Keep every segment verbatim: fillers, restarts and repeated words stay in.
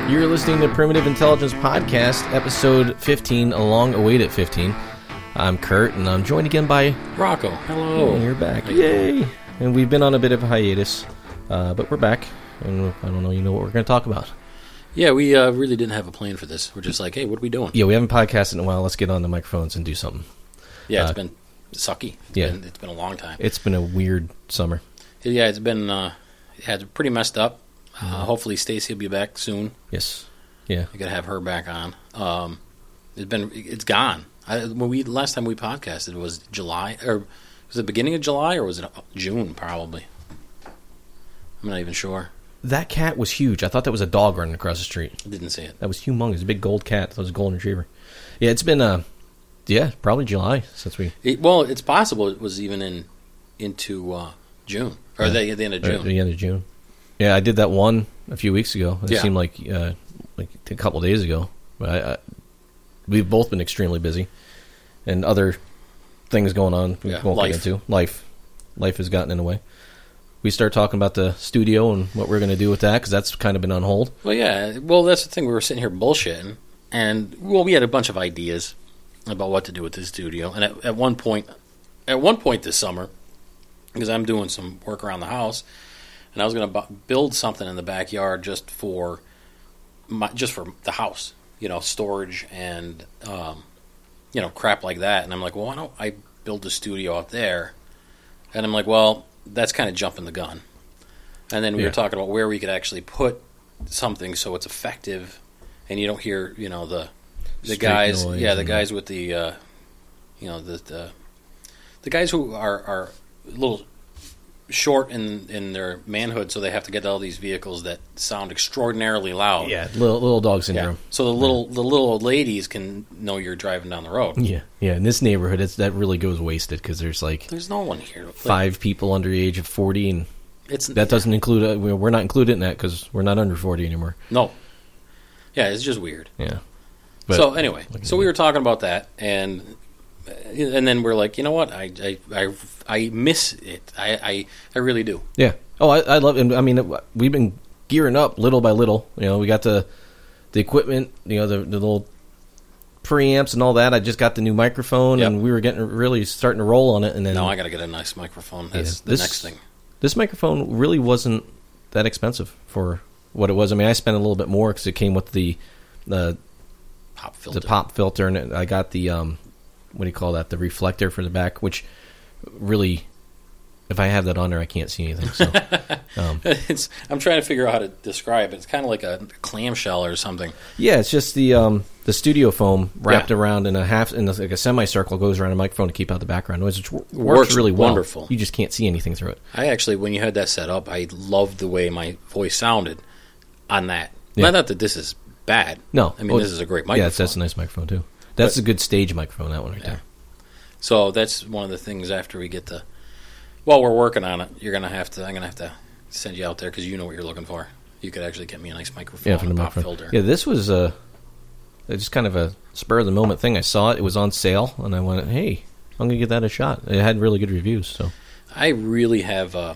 You're listening to Primitive Intelligence Podcast, episode fifteen, a long awaited fifteen. I'm Kurt, and I'm joined again by Rocco. Hello. And you're back. Yay! And we've been on a bit of a hiatus, uh, but we're back, and I don't know, you know what we're going to talk about. Yeah, we uh, really didn't have a plan for this. We're just like, hey, what are we doing? Yeah, we haven't podcasted in a while. Let's get on the microphones and do something. Yeah, it's uh, been sucky. It's yeah. Been, it's been a long time. It's been a weird summer. Yeah, it's been uh, yeah, it's pretty messed up. Uh, hopefully Stacy will be back soon. Yes. Yeah. I gotta have her back on. Um, it's been, it's gone. I, when we last time we podcasted was July, or was it the beginning of July, or was it June? Probably. I'm not even sure. That cat was huge. I thought that was a dog running across the street. I didn't see it. That was humongous. A big gold cat. That was a golden retriever. Yeah, it's been uh, yeah, probably July since we. It, well, it's possible it was even in into uh, June or yeah. the, the end of June. Right, the end of June. Yeah, I did that one a few weeks ago. It yeah. seemed like uh, like a couple of days ago. But I, I, we've both been extremely busy, and other things going on we yeah. won't Life. get into. Life, life has gotten in the way. We start talking about the studio and what we're going to do with that because that's kind of been on hold. Well, yeah. Well, that's the thing. We were sitting here bullshitting, and well, we had a bunch of ideas about what to do with the studio. And at, at one point, at one point this summer, because I'm doing some work around the house, and I was going to bu- build something in the backyard just for my, just for the house, you know, storage and um, you know, crap like that. And I'm like, well, why don't I build a studio out there? And I'm like, well, that's kind of jumping the gun. And then we yeah. were talking about where we could actually put something so it's effective, and you don't hear, you know, the the Street guys, noise yeah, the and guys with the, uh, you know, the, the the guys who are are a little short in in their manhood, so they have to get all these vehicles that sound extraordinarily loud. Yeah, little little dog syndrome. Yeah. So the little yeah. the little old ladies can know you're driving down the road. Yeah, yeah. In this neighborhood, it's, that really goes wasted because there's like there's no one here. Five like, people under the age of forty, and it's that doesn't include. Uh, we're not included in that because we're not under forty anymore. No. Yeah, it's just weird. Yeah. But, so anyway, so we were talking about that, and and then we're like, you know what? I I I, I miss it. I, I I really do. Yeah. Oh, I, I love it. I mean, we've been gearing up little by little. You know, we got the the equipment. You know, the, the little preamps and all that. I just got the new microphone, yep. and we were getting really starting to roll on it. And then no, I got to get a nice microphone. That's yeah, the this, next thing. This microphone really wasn't that expensive for what it was. I mean, I spent a little bit more because it came with the the pop filter. The pop filter, and I got the um, what do you call that? The reflector for the back, which really, if I have that on there, I can't see anything. So, um, it's, I'm trying to figure out how to describe it. It's kind of like a clamshell or something. Yeah, it's just the um, the studio foam wrapped yeah. around in a half, in a, like a semicircle, goes around a microphone to keep out the background noise, which works, works really well. Wonderful. You just can't see anything through it. I actually, when you had that set up, I loved the way my voice sounded on that. Yeah. Not that this is bad. No, I mean, well, this is a great microphone. Yeah, that's, that's a nice microphone too. That's but, a good stage microphone. That one right yeah. there. So that's one of the things after we get the. While we're working on it, you're gonna have to. I'm gonna have to send you out there because you know what you're looking for. You could actually get me a nice microphone, yeah, from and the a pop microphone. filter. Yeah, this was a just kind of a spur of the moment thing. I saw it; it was on sale, and I went, "Hey, I'm gonna give that a shot." It had really good reviews. So I really have a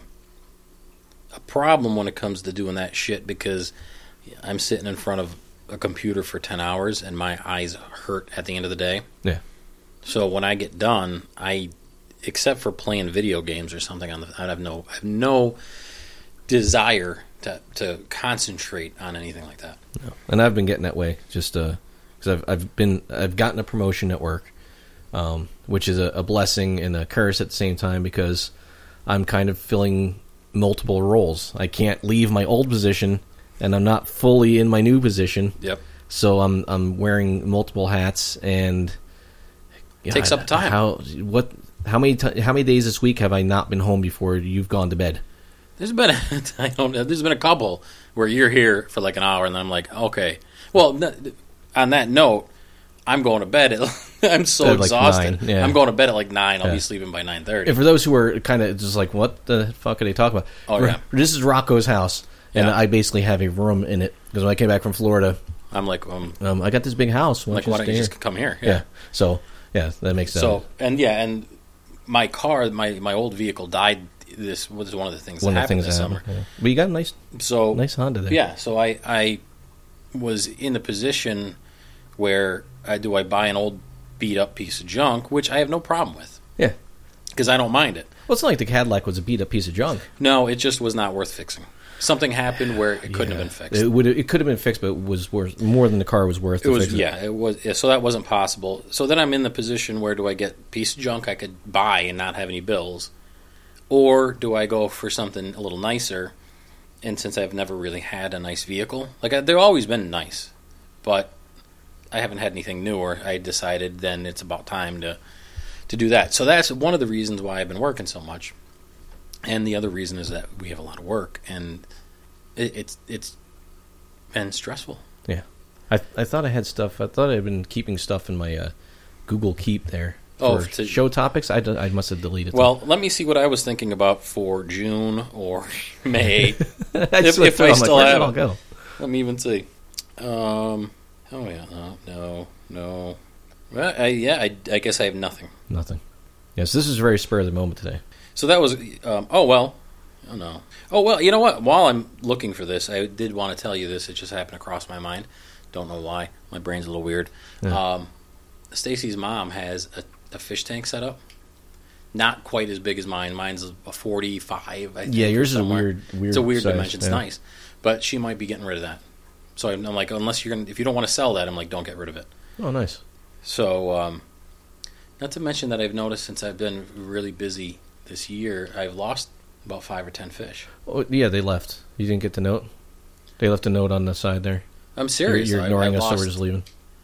a problem when it comes to doing that shit because I'm sitting in front of a computer for ten hours and my eyes hurt at the end of the day. Yeah. So when I get done, I, except for playing video games or something, on the, I have no, I have no desire to to concentrate on anything like that. No. And I've been getting that way, just because uh, I've I've been I've gotten a promotion at work, um, which is a, a blessing and a curse at the same time because I'm kind of filling multiple roles. I can't leave my old position, and I'm not fully in my new position. Yep. So I'm I'm wearing multiple hats, and it takes up time. How what? How many t- how many days this week have I not been home before you've gone to bed? There's been a, I don't know, there's been a couple where you're here for like an hour, and then I'm like, okay. Well, on that note, I'm going to bed. At, I'm so at like exhausted. nine, yeah. I'm going to bed at like nine. I'll yeah. be sleeping by nine thirty. And for those who are kind of just like, what the fuck are they talking about? Oh for, yeah. This is Rocco's house, and yeah. I basically have a room in it because when I came back from Florida, I'm like, um, um, I got this big house. Why like, why don't you just come here? Yeah. yeah. So yeah, that makes sense. So and yeah, and my car, my my old vehicle died. This was one of the things one that of the happened things this that summer. Happened, yeah. But you got a nice, so nice Honda there. Yeah. So I I was in the position where I, do I buy an old beat up piece of junk, which I have no problem with. Yeah. Because I don't mind it. Well, it's not like the Cadillac was a beat up piece of junk. No, it just was not worth fixing. Something happened where it couldn't Yeah. have been fixed. It would it could have been fixed, but it was worth more than the car was worth. It to was fix it. yeah, it was yeah, so that wasn't possible. So then I'm in the position where do I get a piece of junk I could buy and not have any bills, or do I go for something a little nicer? And since I've never really had a nice vehicle, like I, they've always been nice, but I haven't had anything newer. I decided then it's about time to to do that. So that's one of the reasons why I've been working so much. And the other reason is that we have a lot of work, and it, it's it's been stressful. Yeah, I I thought I had stuff. I thought I'd been keeping stuff in my uh, Google Keep there. Oh, for to- show topics. I, d- I must have deleted. Well, let me see what I was thinking about for June or May. them. I if- just went if through, I I'm like, still where'd it have all them. go? Let me even see. Um, oh yeah, no, no, no. Well, I, yeah, I, I guess I have nothing. Nothing. Yes, this is very spur of the moment today. So that was. Um, oh well. Oh no. Oh well. You know what? While I'm looking for this, I did want to tell you this. It just happened to cross my mind. Don't know why. My brain's a little weird. Yeah. Um, Stacy's mom has a, a fish tank set up. Not quite as big as mine. Mine's a forty-five. I think, Yeah, yours is a somewhere. weird, weird. It's a weird size, dimension. It's yeah. nice, but she might be getting rid of that. So I'm, I'm like, unless you're gonna, if you don't want to sell that, I'm like, don't get rid of it. Oh, nice. So, um, not to mention that I've noticed since I've been really busy this year, I've lost about five or ten fish. Oh, yeah, they left. You didn't get the note. They left a note on the side there. I'm serious. You're, you're I- ignoring I, us, so lost, we're just leaving.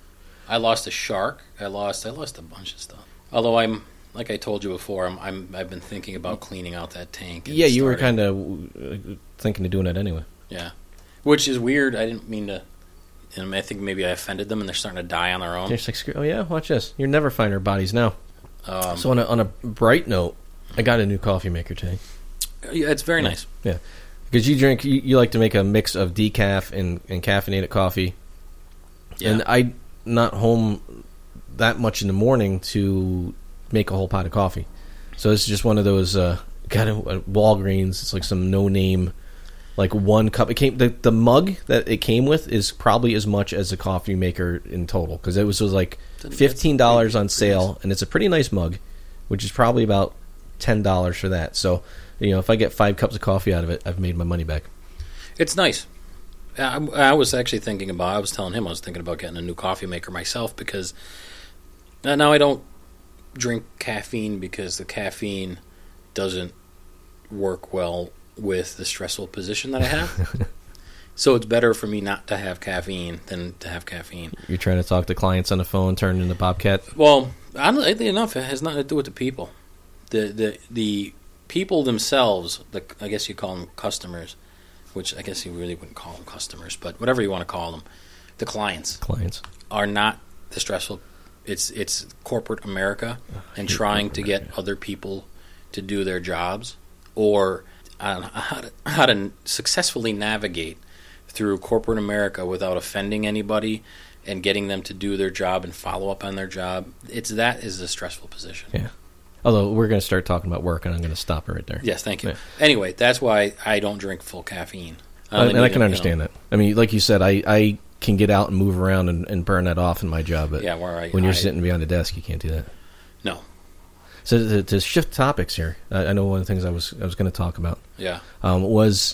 I lost a shark. I lost. I lost a bunch of stuff. Although I'm, like I told you before, I'm, I'm I've been thinking about cleaning out that tank. and Yeah, you were starting- kind of uh, thinking of doing it anyway. Yeah, which is weird. I didn't mean to. And I think maybe I offended them, and they're starting to die on their own. They're just like, screw- oh yeah, watch this. You'll never find our bodies now. Um, So on a, on a bright note, I got a new coffee maker today. yeah, it's very nice. Yeah, because you drink, you, you like to make a mix of decaf and, and caffeinated coffee. Yeah. And I'm not home that much in the morning to make a whole pot of coffee. So it's just one of those uh, kind of uh, Walgreens. It's like some no name, like one cup. It came the, the mug that it came with is probably as much as a coffee maker in total because it was, it was like fifteen dollars on sale, and it's a pretty nice mug, which is probably about ten dollars for that. So you know, if I get five cups of coffee out of it, I've made my money back. It's nice. I, I was actually thinking about. I was telling him I was thinking about getting a new coffee maker myself because uh, now I don't drink caffeine because the caffeine doesn't work well with the stressful position that I have. So it's better for me not to have caffeine than to have caffeine. You're trying to talk to clients on the phone, turn into Bobcat. Well, oddly enough, it has nothing to do with the people. The the the people themselves, the, I guess you call them customers, which I guess you really wouldn't call them customers, but whatever you want to call them, the clients Clients. are not the stressful. It's it's corporate America and trying to get other people to do their jobs, or on how to, how to successfully navigate through corporate America without offending anybody and getting them to do their job and follow up on their job. It's that is a stressful position. Yeah. Although we're going to start talking about work, and I'm going to stop it right there. Yes, thank you. Yeah. Anyway, that's why I don't drink full caffeine. Uh, and I can you understand know, that. I mean, like you said, I, I can get out and move around and, and burn that off in my job, but Yeah, where I, when you're I- sitting behind the desk, you can't do that. No. So to, to shift topics here, I, I know one of the things I was I was going to talk about Yeah. um, was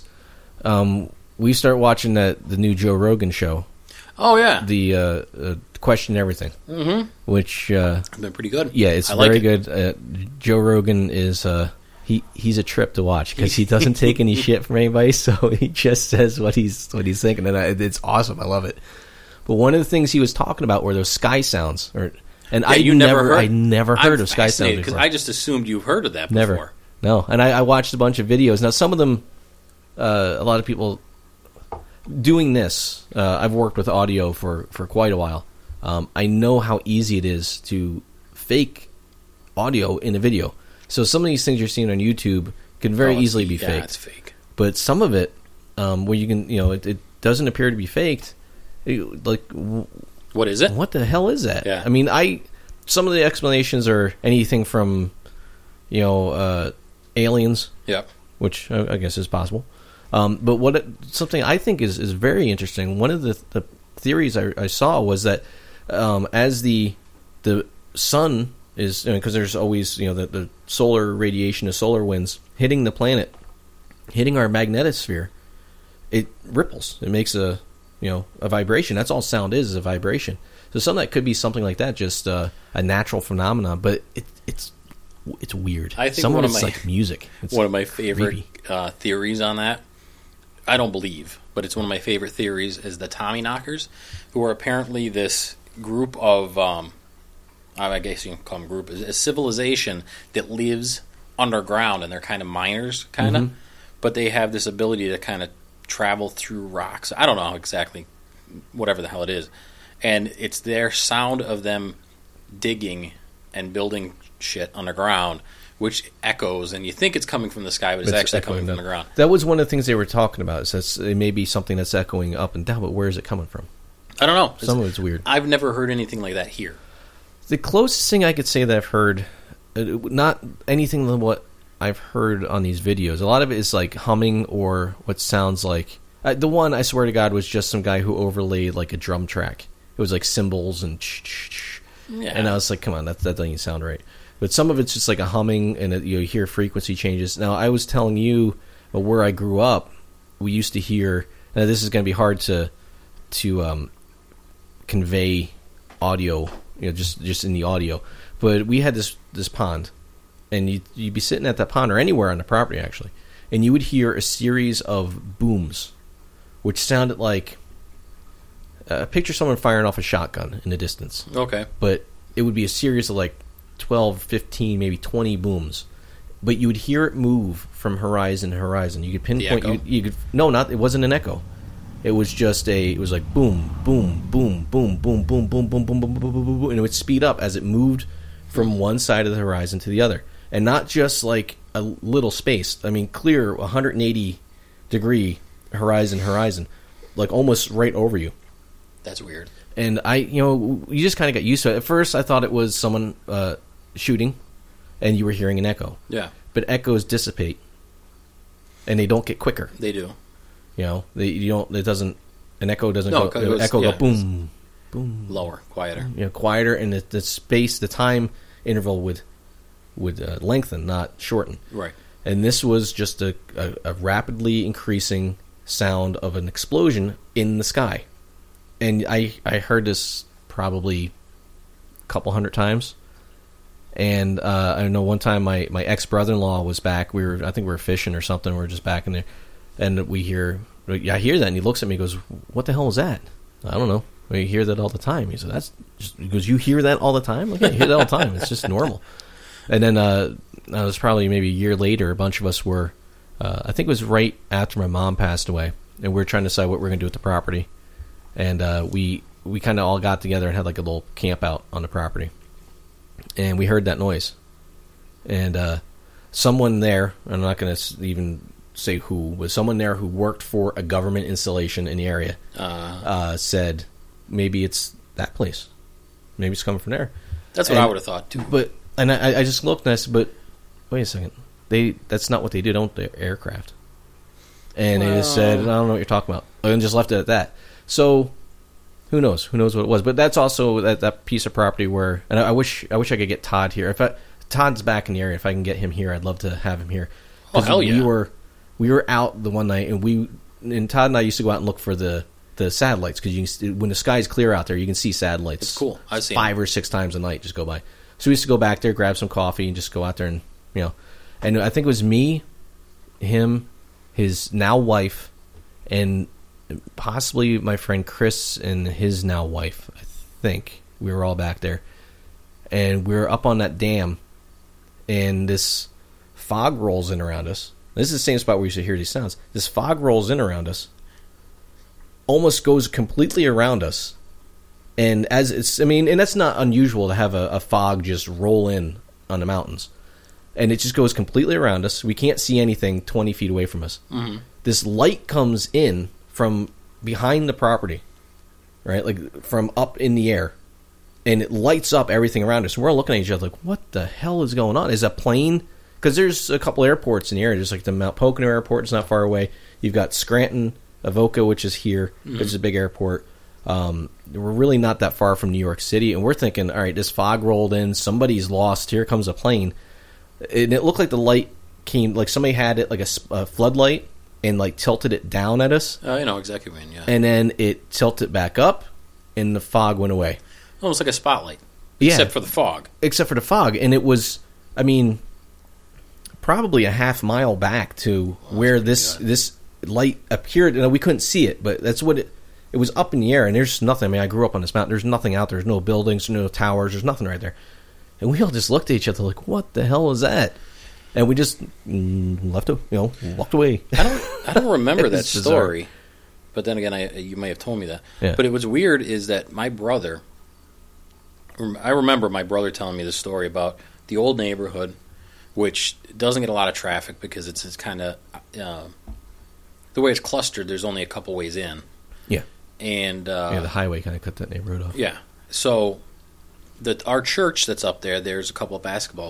um, we start watching that the new Joe Rogan show, Oh yeah. the uh, uh, Question Everything, Mm-hmm. which uh, It's been pretty good. yeah, it's I like very it. good. Uh, Joe Rogan is uh, he he's a trip to watch because he doesn't take any shit from anybody, so he just says what he's what he's thinking, and I, it's awesome. I love it. But one of the things he was talking about were those sky sounds, or and Yeah, I you never, never heard- I never heard I'm of sky sounds because before. I just assumed you've heard of that Never. before. No, and I, I watched a bunch of videos. Now, some of them, uh, a lot of people doing this. Uh, I've worked with audio for, for quite a while. Um, I know how easy it is to fake audio in a video. So some of these things you're seeing on YouTube can very Oh, it's- easily be yeah, faked. it's fake. But some of it, um, where you can, you know, it, it doesn't appear to be faked. It- like, w- What is it? what the hell is that? Yeah. I mean, I some of the explanations are anything from, you know, uh, aliens, Yep. which I, I guess is possible. Um, but what it, something I think is, is very interesting. One of the, the theories I, I saw was that um, as the the sun is, because you know, there's always, you know, the, the solar radiation, the solar winds hitting the planet, hitting our magnetosphere, it ripples. It makes a, you know, a vibration. That's all sound is, is a vibration. So some of that could be something like that, just uh, a natural phenomenon, but it, it's it's weird. I think some one of of it's my, like music. It's one of my favorite creepy. uh, theories on that, I don't believe, but it's one of my favorite theories, is the Tommyknockers, who are apparently this group of, um, I guess you can call them a group, a civilization that lives underground, and they're kind of miners, kind of, mm-hmm. but they have this ability to kind of travel through rocks. I don't know exactly, whatever the hell it is. And it's their sound of them digging and building shit underground, which echoes, and you think it's coming from the sky, but it's, it's actually coming down. From the ground. That was one of the things they were talking about. Is that it may be something that's echoing up and down, but where is it coming from? I don't know. Some it's, of it's weird. I've never heard anything like that here. The closest thing I could say that I've heard, not anything than what I've heard on these videos. A lot of it is like humming or what sounds like. Uh, the one, I swear to God, was just some guy who overlaid like a drum track. It was like cymbals and yeah. and I was like, come on, that, that doesn't even sound right. But some of it's just like a humming, and it, you hear frequency changes. Now, I was telling you uh, where I grew up, we used to hear, now this is going to be hard to to um, convey audio, you know, just, just in the audio, but we had this, this pond, and you'd, you'd be sitting at that pond, or anywhere on the property, actually, and you would hear a series of booms, which sounded like, uh, picture someone firing off a shotgun in the distance. Okay. But it would be a series of like twelve, fifteen, maybe twenty booms. But you would hear it move from horizon to horizon. You could pinpoint. You, you could no, not it wasn't an echo. It was just a. It was like boom, boom, boom, boom, boom, boom, boom, boom, boom, boom, boom, boom, boom, and it would speed up as it moved from one side of the horizon to the other, and not just like a little space. I mean, clear one hundred eighty degree horizon, horizon, like almost right over you. That's weird. And I, you know, you just kind of got used to it. At first, I thought it was someone uh, shooting, and you were hearing an echo. Yeah. But echoes dissipate, and they don't get quicker. They do. You know, they you don't. It doesn't. An echo doesn't no, go. It goes, echo yeah, go boom, boom. Lower, quieter. You know, quieter, and the, the space, the time interval would would uh, lengthen, not shorten. Right. And this was just a, a, a rapidly increasing sound of an explosion in the sky. And I, I heard this probably a couple hundred times. And uh, I know one time my, my ex-brother-in-law was back. We were I think we were fishing or something. We were just back in there. And we hear, I hear that, and he looks at me and goes, what the hell was that? I don't know. We hear that all the time. He said, that's just, he goes, you hear that all the time? Like, yeah, I hear that all the time. It's just normal. And then uh, it was probably maybe a year later, a bunch of us were, uh, I think it was right after my mom passed away, and we were trying to decide what we were going to do with the property. And uh, we we kind of all got together and had like a little camp out on the property. And we heard that noise. And uh, someone there, I'm not going to even say who, but someone there who worked for a government installation in the area uh, uh, said, maybe it's that place. Maybe it's coming from there. That's what and, I would have thought, too. But And I, I just looked and I said, but wait a second. They That's not what they do, don't they? Aircraft. And well, they just said, I don't know what you're talking about. And just left it at that. So, who knows? Who knows what it was? But that's also that, that piece of property where, and I, I wish I wish I could get Todd here. If I, Todd's back in the area, if I can get him here, I'd love to have him here. Oh hell yeah! We were we were out the one night, and we and Todd and I used to go out and look for the, the satellites because you can, when the sky's clear out there, you can see satellites. It's cool. I've seen five them. or six times a night just go by. So we used to go back there, grab some coffee, and just go out there and you know. And I think it was me, him, his now wife, and possibly my friend Chris and his now wife. I think we were all back there, and we were up on that dam, and this fog rolls in around us. This is the same spot where you should hear these sounds. This fog rolls in around us, almost goes completely around us, and as it's, I mean, and that's not unusual to have a, a fog just roll in on the mountains, and it just goes completely around us. We can't see anything twenty feet away from us. Mm-hmm. This light comes in from behind the property, right? Like from up in the air, and it lights up everything around us. And we're all looking at each other like, what the hell is going on? Is a plane? Because there's a couple airports in the area. There's like the Mount Pocono airport is not far away. You've got Scranton, Avoca, which is here, mm-hmm. which is a big airport. Um, we're really not that far from New York City, and we're thinking, all right, this fog rolled in, somebody's lost, here comes a plane. And it looked like the light came, like somebody had it like a, a floodlight and like tilted it down at us. Oh, you know exactly what you mean, yeah. And then it tilted back up, and the fog went away. Almost like a spotlight, Yeah. except for the fog. Except for the fog. And it was, I mean, probably a half mile back to Oh, where this good. this light appeared. And we couldn't see it, but that's what it, it was up in the air, and there's nothing. I mean, I grew up on this mountain. There's nothing out there. There's no buildings, no towers. There's nothing right there. And we all just looked at each other like, what the hell was that? And we just mm, left, you know, walked away. I don't, I don't remember that It's bizarre. story, but then again, I, you may have told me that. Yeah. But it was weird is that my brother, I remember my brother telling me this story about the old neighborhood, which doesn't get a lot of traffic because it's, it's kind of, uh, the way it's clustered, there's only a couple ways in. Yeah. And, uh, Yeah, the highway kind of cut that neighborhood off. yeah. So, the, our church that's up there, there's a couple of basketball,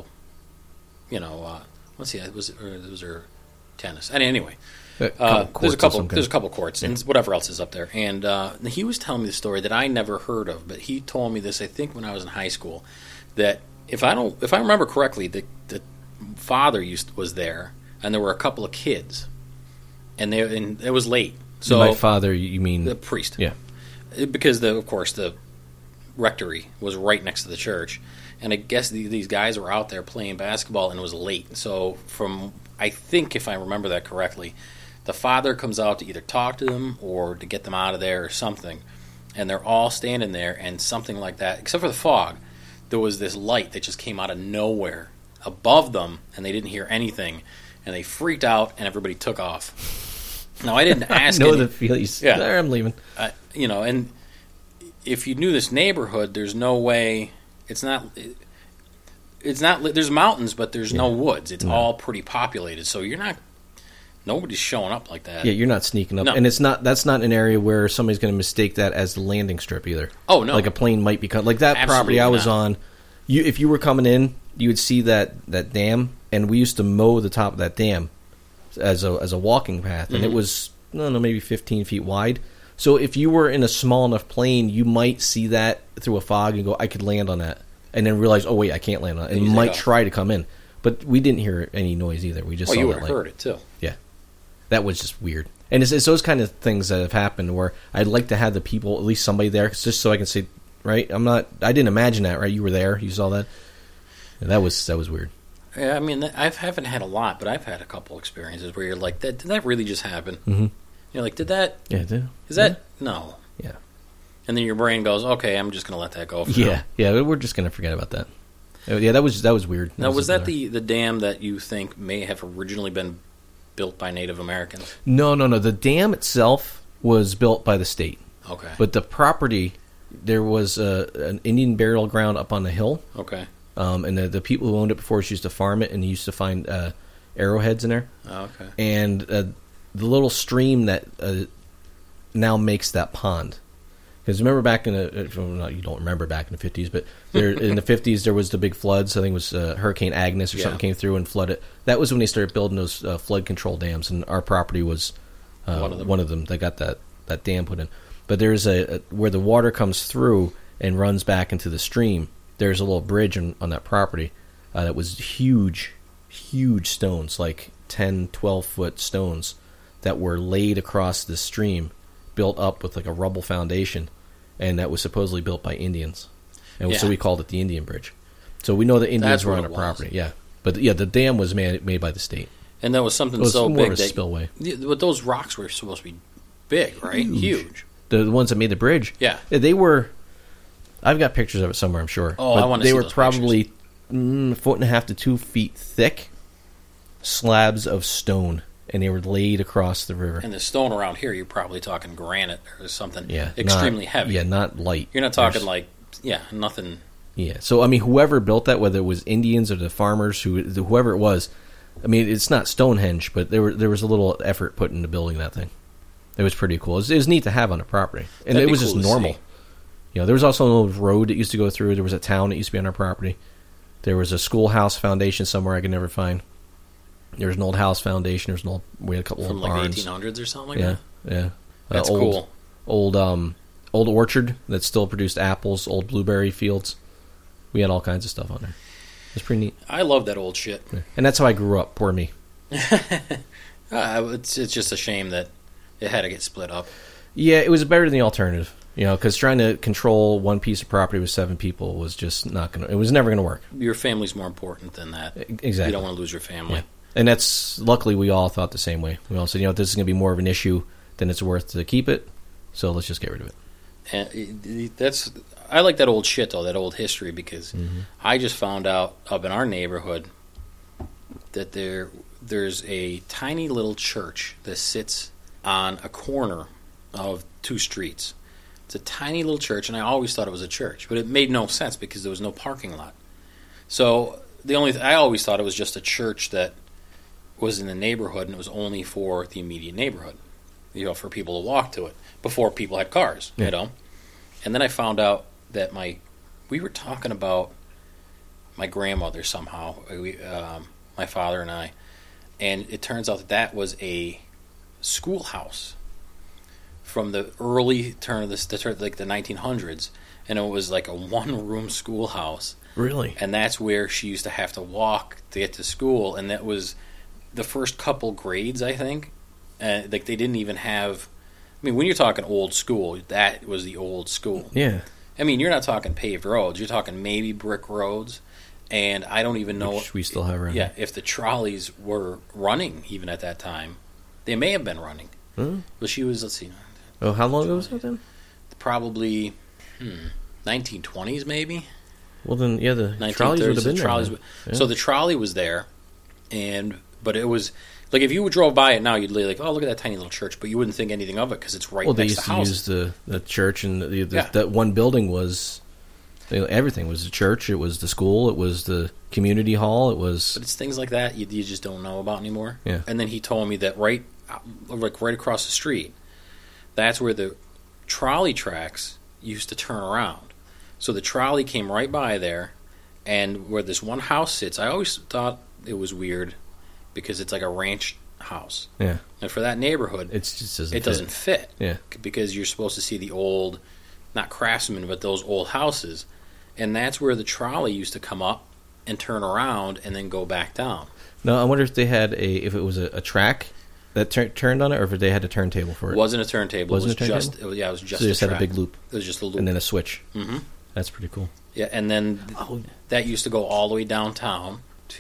you know, uh, let's see, was it, or was there tennis? And anyway, A uh, couple there's a courts of couple, some kind. there's a couple courts and whatever else is up there. And uh, he was telling me the story that I never heard of, but he told me this, I think, when I was in high school, that if I don't, if I remember correctly, the, the father used was there, and there were a couple of kids, and they, and it was late. So My father, you mean? the priest, Yeah. because the, of course, the rectory was right next to the church, and I guess the, these guys were out there playing basketball, and it was late. So, from I think if I remember that correctly, the father comes out to either talk to them or to get them out of there or something, and they're all standing there, and something like that, except for the fog, there was this light that just came out of nowhere above them, and they didn't hear anything, and they freaked out, and everybody took off. Now, I didn't ask. I know any, the feelings. Yeah. There, I'm leaving. uh, you know, and if you knew this neighborhood, there's no way. It's not. It, it's not. There's mountains, but there's no woods. It's No. all pretty populated, so you're not. Nobody's showing up like that. Yeah, you're not sneaking up, No. and it's not. That's not an area where somebody's going to mistake that as the landing strip either. Oh, no. Like a plane might be cut. Like that Absolutely property I was not. on. You, if you were coming in, you would see that that dam, and we used to mow the top of that dam as a as a walking path, and Mhm. it was I don't know maybe fifteen feet wide. So if you were in a small enough plane, you might see that through a fog and go, I could land on that, and then realize, oh wait, I can't land on it, and And you you might take off. try to come in, but we didn't hear any noise either. We just Well, saw you that would have light. heard it too. Yeah. That was just weird. And it's, it's those kind of things that have happened where I'd like to have the people, at least somebody there, just so I can say, right, I'm not, I didn't imagine that, right? You were there, you saw that. And that was, that was weird. Yeah, I mean, I haven't had a lot, but I've had a couple experiences where you're like, "That did that really just happen?" Mm-hmm. You're like, "Did that? Yeah, it did. Is that no?" Yeah. And then your brain goes, "Okay, I'm just going to let that go." For Yeah. now. Yeah, we're just going to forget about that. Uh, Yeah, that was, that was weird. Now, was that bizarre. the the dam that you think may have originally been built by Native Americans? No, no, no. The dam itself was built by the state. Okay. But the property, there was a, an Indian burial ground up on the hill. Okay. Um, and the, the people who owned it before used to farm it and used to find uh, arrowheads in there. Oh, okay. And uh, the little stream that uh, now makes that pond. Because remember back in the, well, no, you don't remember back in the fifties, but there, in the fifties there was the big floods. I think it was uh, Hurricane Agnes or Yeah. something came through and flooded. That was when they started building those uh, flood control dams, and our property was uh, One of them. one of them that got that, that dam put in. But there's a, a where the water comes through and runs back into the stream. There's a little bridge on, on that property uh, that was huge, huge stones, like ten, twelve foot stones that were laid across the stream, built up with like a rubble foundation, and that was supposedly built by Indians. And so Yeah. we called it the Indian Bridge. So we know the Indians That's were what on it our was. property, yeah. But yeah, the dam was made, made by the state. And that was something It was so more big of a that spillway. Yeah, but those rocks were supposed to be big, right? Huge. Huge. The, the ones that made the bridge, Yeah. they were. I've got pictures of it somewhere, I'm sure. Oh, but I wanna They see were those probably mm, a foot and a half to two feet thick slabs of stone, and they were laid across the river. And the stone around here, you're probably talking granite or something Yeah, extremely not- heavy. Yeah, not light. You're not talking There's- like, yeah, nothing. Yeah, so I mean, whoever built that, whether it was Indians or the farmers, who whoever it was, I mean, it's not Stonehenge, but there were there was a little effort put into building that thing. It was pretty cool. It was, it was neat to have on a property, and That'd it be was cool just to normal. see. You know, there was also an old road that used to go through. There was a town that used to be on our property. There was a schoolhouse foundation somewhere I could never find. There was an old house foundation. There was an old. We had a couple From old like barns. eighteen hundreds or something like yeah, that. yeah. That's uh, old, cool. Old, um, old orchard that still produced apples, old blueberry fields. We had all kinds of stuff on there. It's pretty neat. I love that old shit. Yeah. And that's how I grew up. Poor me. uh, it's it's just a shame that it had to get split up. Yeah, it was better than the alternative. You know, because trying to control one piece of property with seven people was just not going to, it was never going to work. Your family's more important than that. Exactly. You don't want to lose your family. Yeah. And that's, luckily, we all thought the same way. We all said, you know, this is going to be more of an issue than it's worth to keep it, so let's just get rid of it. And that's, I like that old shit, though, that old history, because mm-hmm. I just found out up in our neighborhood that there there's a tiny little church that sits on a corner of two streets. It's a tiny little church, and I always thought it was a church, but it made no sense because there was no parking lot. So the only th- I always thought it was just a church that was in the neighborhood, and it was only for the immediate neighborhood, you know, for people to walk to it before people had cars, yeah. you know. And then I found out that my we were talking about my grandmother somehow, we, um, my father and I, and it turns out that that was a schoolhouse from the early turn of the, the turn, like the nineteen hundreds, and it was like a one-room schoolhouse. Really? And that's where she used to have to walk to get to school, and that was the first couple grades, I think. Uh, like they didn't even have. I mean, when you're talking old school, that was the old school. Yeah. I mean, you're not talking paved roads. You're talking maybe brick roads, and I don't even know. Which we still have around. Yeah, if the trolleys were running even at that time, they may have been running. Hmm? But she was. Let's see. Oh, how long ago was that then? Probably hmm, nineteen twenties, maybe. Well, then, yeah, the trolleys would have been there. Would, yeah. So the trolley was there, and but it was like if you drove by it now, you'd be like, "Oh, look at that tiny little church," but you wouldn't think anything of it because it's right well, next to houses. Well, they used to use the, the church, and the, the, yeah. that one building was you know, everything. It was the church, it was the school, it was the community hall, it was. But it's things like that you, you just don't know about anymore. Yeah. And then he told me that right, like right across the street. That's where the trolley tracks used to turn around. So the trolley came right by there, and where this one house sits, I always thought it was weird because it's like a ranch house. Yeah. And for that neighborhood, it's just doesn't it fit. doesn't fit. Yeah. Because you're supposed to see the old, not craftsmen, but those old houses. And that's where the trolley used to come up and turn around and then go back down. No, I wonder if they had a, if it was a, a track that tur- turned on it, or if they had a turntable for it. It wasn't a turntable. Wasn't it was a just turntable? it, yeah, it was just. So they just a had track. a big loop. It was just a loop, and then a switch. Mm-hmm. That's pretty cool. Yeah, and then th- oh. that used to go all the way downtown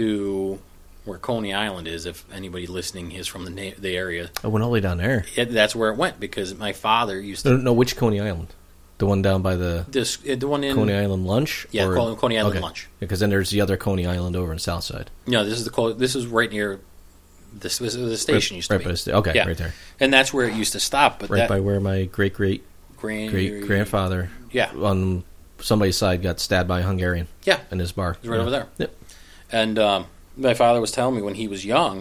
to where Coney Island is. If anybody listening is from the na- the area, I went all the way down there. It, that's where it went because my father used to. No, no, which Coney Island? The one down by the this uh, the one in Coney Island Lunch. Yeah, or, Coney Island okay. Lunch. Because then there's the other Coney Island over in Southside. No, this is the this is right near. This was the station right, used to right be. By the sta- okay, yeah. right there. And that's where it used to stop. But right that, by where my great great grand, great grandfather, yeah, on somebody's side got stabbed by a Hungarian. Yeah, in his bar. It's right yeah. over there. Yep. And um, my father was telling me when he was young,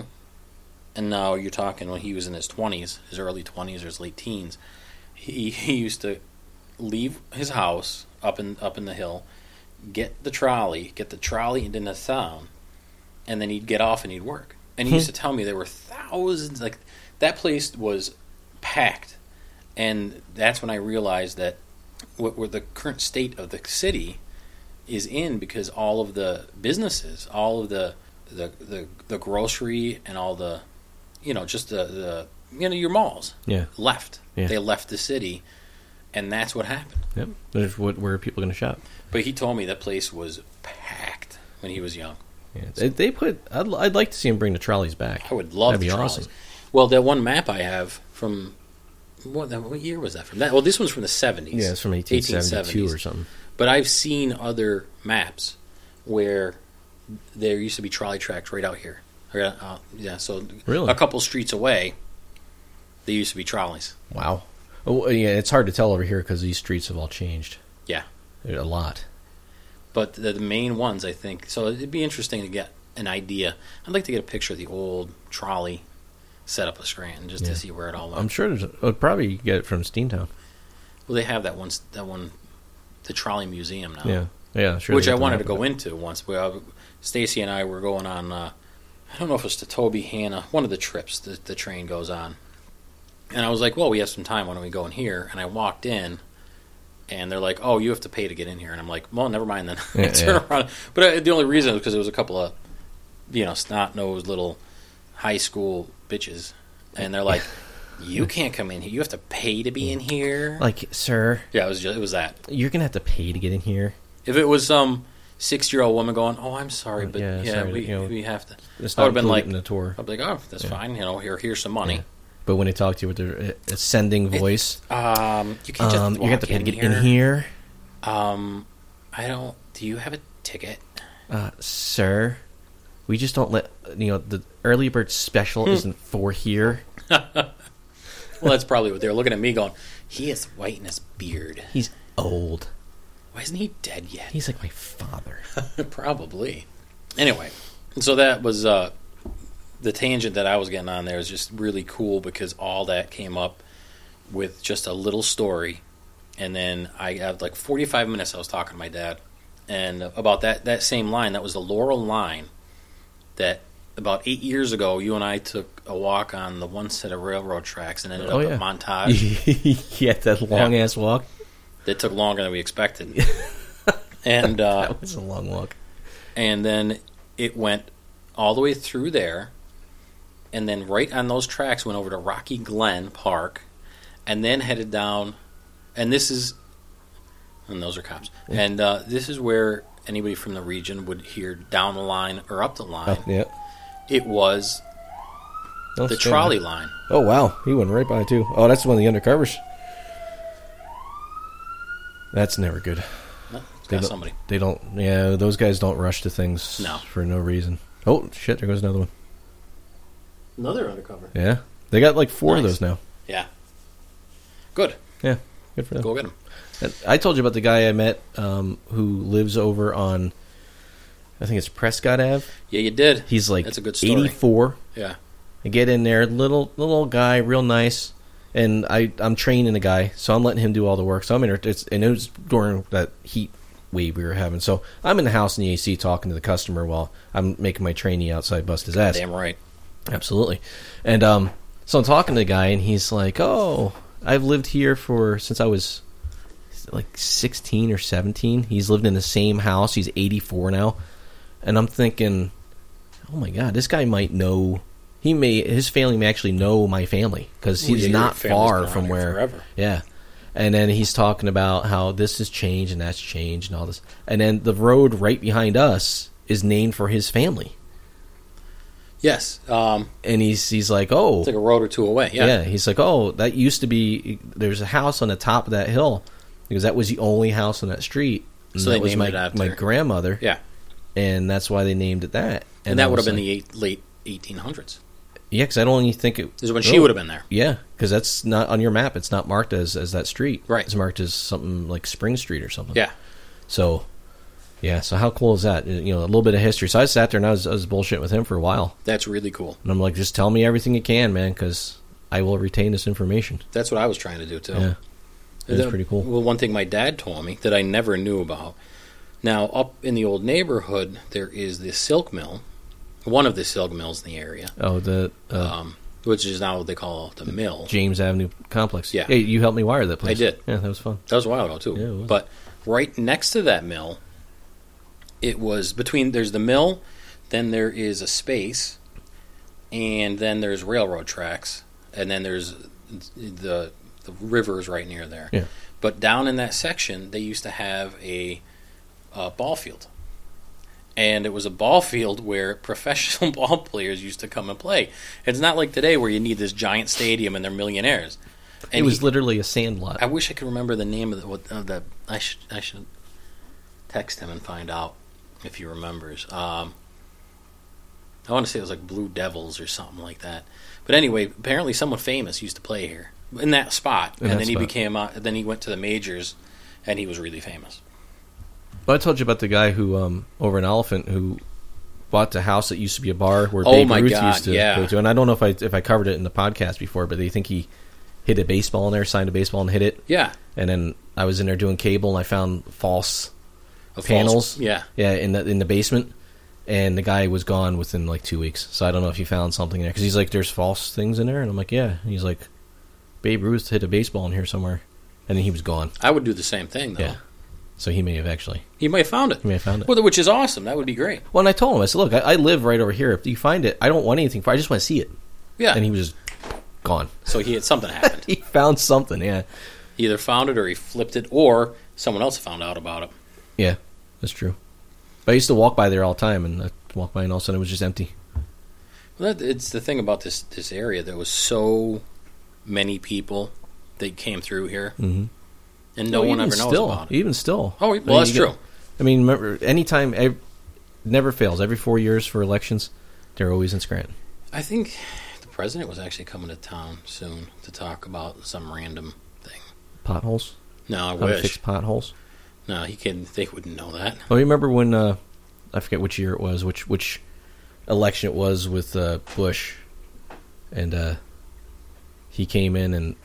and now you're talking when he was in his twenties, his early twenties or his late teens. He he used to leave his house up in up in the hill, get the trolley, get the trolley into the town, and then he'd get off and he'd work. And he used to tell me there were thousands, like, that place was packed. And that's when I realized that what, what the current state of the city is in, because all of the businesses, all of the the, the, the grocery and all the, you know, just the, the you know, your malls yeah. left. Yeah. They left the city, and that's what happened. Yep. There's what, where are people going to shop? But he told me that place was packed when he was young. Yeah, they, they put. I'd, I'd like to see him bring the trolleys back. I would love That'd the be trolleys. awesome. Well, that one map I have from what what year was that from? That, well, this one's from the seventies. Yeah, it's from eighteen seventy-two or something. But I've seen other maps where there used to be trolley tracks right out here. Uh, yeah, so really? a couple streets away, there used to be trolleys. Wow. Oh, yeah, it's hard to tell over here because these streets have all changed. Yeah, a lot. But the, the main ones, I think. So it'd be interesting to get an idea. I'd like to get a picture of the old trolley setup of Scranton just yeah. to see where it all went. I'm sure there's. I'd probably get it from Steamtown. Well, they have that one. That one, the trolley museum now. Yeah, yeah, sure. Which I wanted to go into once. Well, Stacy and I were going on. Uh, I don't know if it's to Toby Hanna, one of the trips the, the train goes on. And I was like, well, we have some time. Why don't we go in here? And I walked in, and they're like, "Oh, you have to pay to get in here." And I'm like, "Well, never mind then." Yeah, I turn yeah. around, but uh, the only reason was because there was a couple of, you know, snot-nosed little high school bitches, and they're like, "You can't come in here. You have to pay to be in here." Like, sir, Yeah, it was just, it was that. you're gonna have to pay to get in here. If it was some sixty-year-old woman going, "Oh, I'm sorry, Uh, but yeah, yeah, sorry, we you know, we have to," It's I not would've been included like- in the tour. I'd be like, "Oh, that's Yeah. fine. You know, here here's some money." Yeah. But when they talk to you with their uh, ascending voice, Um, you can't just um, walk you're gonna have to pay to in get here. in here, Um, I don't. Do you have a ticket? uh, sir. We just don't let you know the early bird special isn't for here. Well, that's probably what they're looking at me going. He is white in his beard. He's old. Why isn't he dead yet? He's like my father. Probably. Anyway, so that was uh, the tangent that I was getting on there is just really cool because all that came up with just a little story, and then I had like forty-five minutes I was talking to my dad, and about that, that same line, that was the Laurel line, that about eight years ago you and I took a walk on the one set of railroad tracks and ended Oh, up yeah. at Montage. Yeah, that long ass walk. That took longer than we expected. and uh, That was a long walk. and then it went all the way through there, and then right on those tracks went over to Rocky Glen Park, and then headed down, and this is, and those are cops, Yeah. and uh, this is where anybody from the region would hear down the line or up the line. Oh, yeah. It was Don't the say trolley that. line. Oh wow, he went right by too. Oh, that's one of the undercovers. That's never good. No, it's They got don't, somebody. they don't. Yeah, those guys don't rush to things No. for no reason. Oh shit! There goes another one. Another undercover. Yeah, they got like four of Nice. those now. Yeah. Good. Yeah, good for them. Go get him. And I told you about the guy I met um, who lives over on, I think it's Prescott Ave. Yeah, you did. He's like That's a good story. eighty-four. Yeah. I get in there, little little old guy, real nice, and I I'm training the guy, so I'm letting him do all the work. So I'm in there, it's, and it was during that heat wave we were having. So I'm in the house in the A C talking to the customer while I'm making my trainee outside bust his ass. Damn right. Absolutely. And um, so I'm talking to the guy, and he's like, "Oh, I've lived here for since I was like sixteen or seventeen. He's lived in the same house. He's eighty-four now." And I'm thinking, "Oh my God, this guy might know. He may his family may actually know my family because Well, he's yeah, your not family's far been from around here where." forever. Yeah. And then he's talking about how this has changed and that's changed and all this. And then the road right behind us is named for his family. Yes. Um, And he's he's like, "Oh, it's like a road or two away. Yeah. yeah." He's like, "Oh, that used to be. There's a house on the top of that hill because that was the only house on that street. And So that they was named my it after- my grandmother. Yeah. And that's why they named it that. And, that I would was have been like, the eight, late eighteen hundreds. yeah, because I don't even think it. This is when she oh, would have been there. Yeah, because that's not on your map. It's not marked as as that street. Right. It's marked as something like Spring Street or something. Yeah. So, yeah. So how cool is that? You know, a little bit of history. So I sat there and I was, I was bullshitting with him for a while, That's really cool. and I'm like, just tell me everything you can, man, because I will retain this information. That's what I was trying to do, too. Yeah, it's The- pretty cool. Well, one thing my dad told me that I never knew about. Now, up in the old neighborhood, there is the silk mill, one of the silk mills in the area, Oh, the uh, um, which is now what they call the mill. James Avenue complex. Yeah. Hey, you helped me wire that place. I did. Yeah, that was fun. That was a while ago, too. Yeah, it was. But right next to that mill, it was between, there's the mill, then there is a space, and then there's railroad tracks, and then there's the the river is right near there. Yeah. But down in that section, they used to have a, a ball field. And it was a ball field where professional ball players used to come and play. It's not like today where you need this giant stadium and they're millionaires. And it was he- literally a sand lot. I wish I could remember the name of the. What, of the I should I should text him and find out if he remembers. Um, I want to say it was like Blue Devils or something like that. But anyway, apparently someone famous used to play here in that spot, In and that then he spot. became. Uh, then he went to the majors, and he was really famous. Well, I told you about the guy who um, over in Elephant who bought the house that used to be a bar where Oh, Babe my Ruth God, used to yeah. go to. And I don't know if I if I covered it in the podcast before, but they think he hit a baseball in there, signed a baseball and hit it. Yeah, And then I was in there doing cable and I found false a false- panels. yeah, Yeah, in the in the basement. And the guy was gone within like two weeks. So I don't know if he found something there. Because he's like, there's false things in there. And I'm like, yeah. And he's like, Babe Ruth hit a baseball in here somewhere. and then he was gone. I would do the same thing, though. Yeah. So he may have actually. He might have found it. He may have found it. Well, which is awesome. That would be great. Well, and I told him, I said, look, I, I live right over here. If you find it, I don't want anything for it. I just want to see it. Yeah. And he was just gone. So he had something happened. He found something, yeah. He either found it or he flipped it, or someone else found out about it. Yeah, that's true. But I used to walk by there all the time, and I'd walk by, and all of a sudden it was just empty. Well, that, it's the thing about this, this area. There was so many people that came through here. Mm-hmm. And no well, one ever still, knows about it. Even still. Oh, well, I mean, that's true. Get, I mean, remember, anytime, it never fails. Every four years for elections, they're always in Scranton. I think the president was actually coming to town soon to talk about some random thing. Potholes? No, I How wish. to fix potholes? No, he can. They wouldn't know that. Oh, you remember when, uh, I forget which year it was, which which election it was with uh, Bush, and uh, he came in and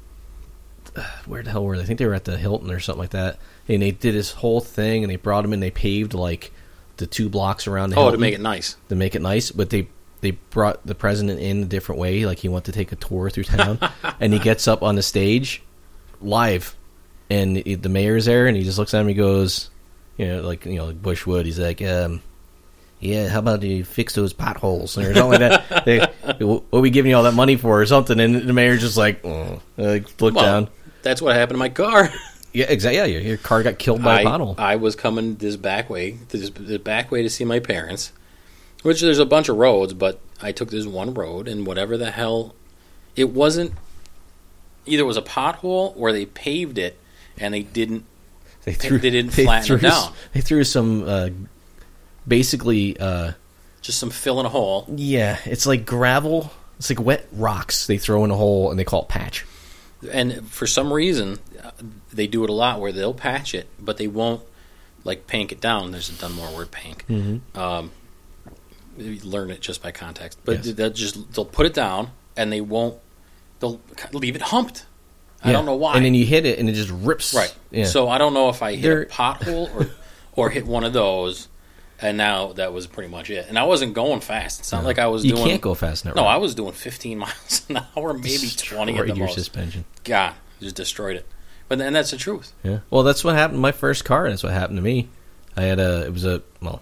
where the hell were they? I think they were at the Hilton or something like that. And they did this whole thing, and they brought him in. They paved like the two blocks around the Oh, Hilton to make it nice. To make it nice, but they they brought the president in a different way. Like he wanted to take a tour through town, and he gets up on the stage live, and the the mayor's there, and he just looks at him. And he goes, you know, like you know, like Bush would. He's like, um, yeah, how about you fix those potholes or something like that? They, what are we giving you all that money for or something? And the mayor's just like, oh, like look well, down. That's what happened to my car. Yeah, exactly. Yeah, your, your car got killed by I, a pothole. I was coming this back way, this the back way to see my parents, which there's a bunch of roads, but I took this one road, and whatever the hell, it wasn't, either it was a pothole or they paved it, and they didn't, They threw. they didn't they flatten threw, it down. They threw some, uh, basically, uh, Just some fill in a hole. yeah, it's like gravel. It's like wet rocks they throw in a hole, and they call it patch. And for some reason, uh, they do it a lot where they'll patch it, but they won't, like, pank it down. There's a Dunmore word, pank. Mm-hmm. Um, you learn it just by context. But Yes. they'll just they'll put it down, and they won't. They'll leave it humped. I Yeah. don't know why. And then you hit it, and it just rips. right. Yeah. So I don't know if I hit They're- a pothole or or hit one of those, and now that was pretty much it. And I wasn't going fast. It's not No. like I was You doing. can't go fast now. No, I was doing fifteen miles an hour, maybe twenty at Destroyed the your most. suspension. God, just destroyed it. But and that's the truth. Yeah. Well, that's what happened to my first car. That's what happened to me. I had a. It was a. Well,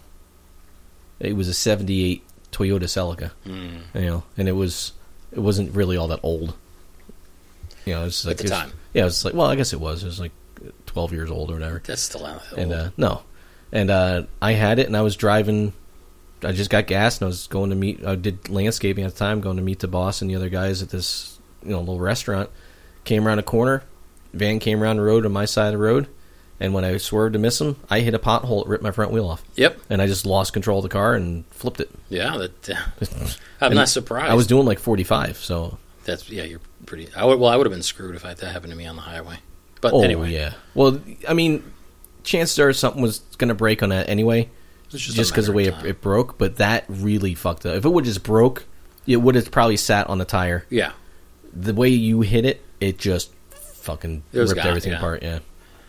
it was a seventy-eight Toyota Celica. Mm. You know, and it was. It wasn't really all that old. You know, it was like At the it was- time. Yeah, it was like. Well, I guess it was. It was like twelve years old or whatever. That's still out of the And old. uh, no, and uh, I had it, and I was driving. I just got gas, and I was going to meet. I did landscaping at the time, going to meet the boss and the other guys at this, you know, little restaurant. Came around a corner, van came around the road on my side of the road, and when I swerved to miss him, I hit a pothole, it ripped my front wheel off, Yep. and I just lost control of the car and flipped it. Yeah. That. Uh, I'm And not surprised. I was doing like forty-five, so. That's yeah. You're pretty. I would. Well, I would have been screwed if I, that happened to me on the highway. But Oh anyway, yeah. Well, I mean, chances are something was going to break on that anyway. it's just, just because the way it, it broke, but that really fucked up. If it would just broke, it would have probably sat on the tire. Yeah. The way you hit it, it just fucking It was ripped gone, everything yeah. apart. Yeah.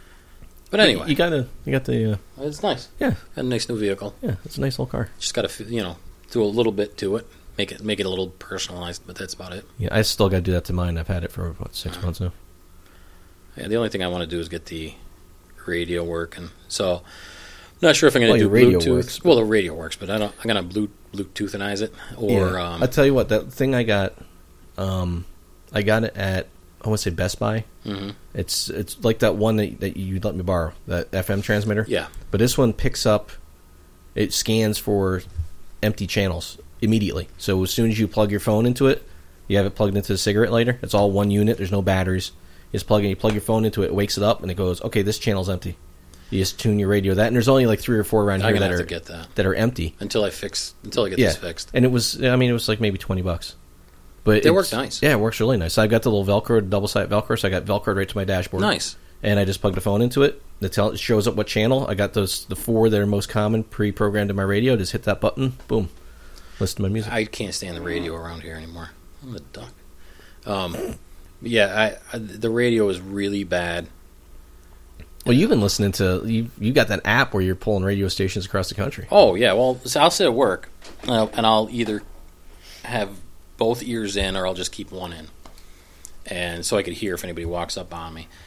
But anyway, you gotta, you got the, uh, it's nice. yeah, Got a nice new vehicle. yeah. It's a nice little car. Just got to you know do a little bit to it, make it make it a little personalized. But that's about it. Yeah, I still got to do that to mine. I've had it for what six months now. Yeah. The only thing I want to do is get the radio working. So. Not sure if I'm going Well, to your do radio Bluetooth. works, but- Well, the radio works, but I don't. I'm going to blue, Bluetoothize it, or yeah. um, I tell you what, that thing I got, um, I got it at I want to say Best Buy. mhm. It's it's like that one that that you let me borrow, that F M transmitter. yeah, But this one picks up, it scans for empty channels immediately. So as soon as you plug your phone into it, you have it plugged into the cigarette lighter. It's all one unit. There's no batteries. You just plug in, you plug your phone into it, it wakes it up, and it goes, okay, this channel's empty. You just tune your radio to that, and there's only like three or four around I'm here gonna that have are to get that that are empty. until I fix until I get Yeah, this fixed. and it was, I mean, it was like maybe twenty bucks. But They it's- work nice. Yeah, it works really nice. So I've got the little Velcro, double sided Velcro, so I got Velcro right to my dashboard. Nice. And I just plug the phone into it. The tell it shows up what channel. I got those the four that are most common pre-programmed in my radio. Just hit that button, boom, listen to my music. I can't stand the radio around here anymore. I'm a duck. Um, yeah, I, I the radio is really bad. Well, you've been listening to you. You got that app where you're pulling radio stations across the country. Oh yeah, well, so I'll sit at work, uh, and I'll either have both ears in, or I'll just keep one in, and so I could hear if anybody walks up on me.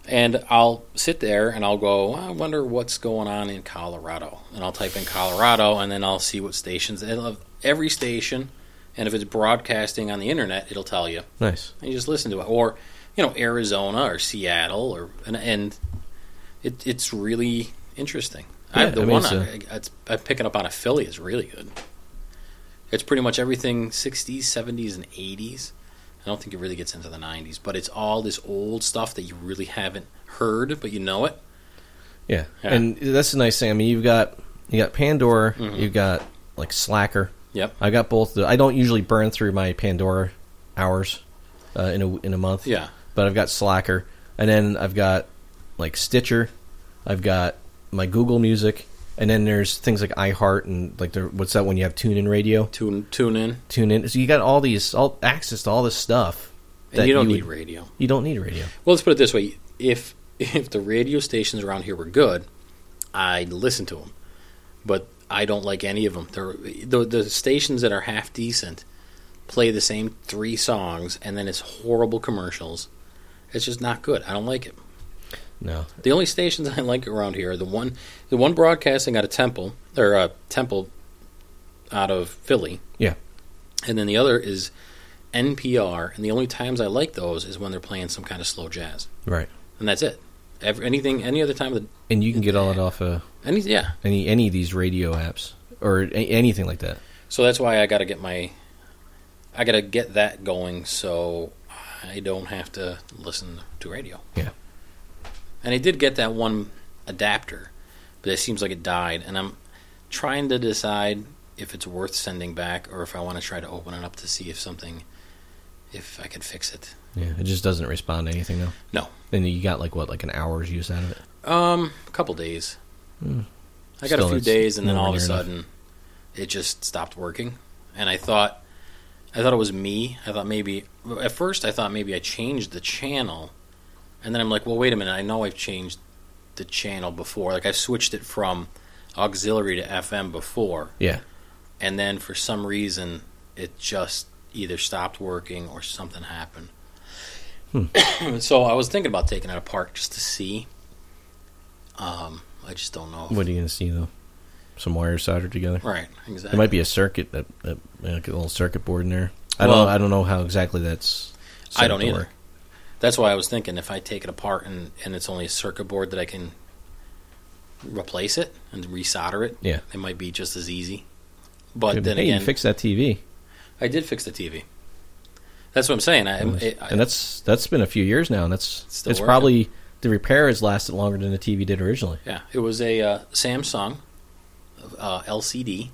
And I'll sit there and I'll go, I wonder what's going on in Colorado. And I'll type in Colorado, and then I'll see what stations. It'll have every station, and if it's broadcasting on the internet, it'll tell you. Nice. And you just listen to it. Or, you know, Arizona or Seattle, or and, and it, it's really interesting. Yeah, I, the I mean, one it's I, it's, I'm picking up on a Philly is really good. It's pretty much everything sixties, seventies, and eighties. I don't think it really gets into the nineties, but it's all this old stuff that you really haven't heard, but you know it. Yeah, Yeah. and that's the nice thing. I mean, you've got you got Pandora, Mhm. you've got like Slacker. Yep. I got both. The, I don't usually burn through my Pandora hours uh, in a in a month. Yeah. But I've got Slacker, and then I've got like Stitcher. I've got my Google Music, and then there's things like iHeart and like the what's that when you have TuneIn Radio, Tune tune in. TuneIn. So you got all these all access to all this stuff. And you don't would- need radio. You don't need radio. Well, let's put it this way: if if the radio stations around here were good, I'd listen to them. But I don't like any of them. They're, the the stations that are half decent play the same three songs, and then it's horrible commercials. It's just not good. I don't like it. No. The only stations I like around here are the one the one broadcasting out of Temple or uh, Temple out of Philly, Yeah. and then the other is N P R. And the only times I like those is when they're playing some kind of slow jazz, Right. and that's it. Every, anything, any other time of the And you can get all it off of any yeah. any any of these radio apps or a- anything like that. So that's why I got to get my I got to get that going so I don't have to listen to radio. Yeah. And I did get that one adapter, but it seems like it died, and I'm trying to decide if it's worth sending back or if I want to try to open it up to see if something if I could fix it. Yeah. It just doesn't respond to anything though. No. And you got like what, like an hour's use out of it? Um, a couple days. Hmm. I got Still, a few it's days, and then nowhere all of a near enough. sudden, it just stopped working. And I thought, I thought it was me. I thought maybe at first I thought maybe I changed the channel, and then I'm like, well, wait a minute. I know I've changed the channel before. Like I've switched it from auxiliary to F M before, Yeah. and then for some reason it just either stopped working or something happened. Hmm. So I was thinking about taking it apart just to see. Um, I just don't know. if- What are you going to see though? Some wires soldered together. Right, exactly. There might be a circuit that, that like a little circuit board in there. I Well- don't. I don't know how exactly that's. set I up don't to either. work. That's why I was thinking if I take it apart and, and it's only a circuit board that I can replace it and resolder it, Yeah. it might be just as easy. But Good. then hey, again, you fix that T V. I did fix the T V. That's what I'm saying. I, Nice. it, I, and that's that's been a few years now, and that's Still it's working. probably the repair has lasted longer than the T V did originally. yeah, it was a uh, Samsung uh, L C D,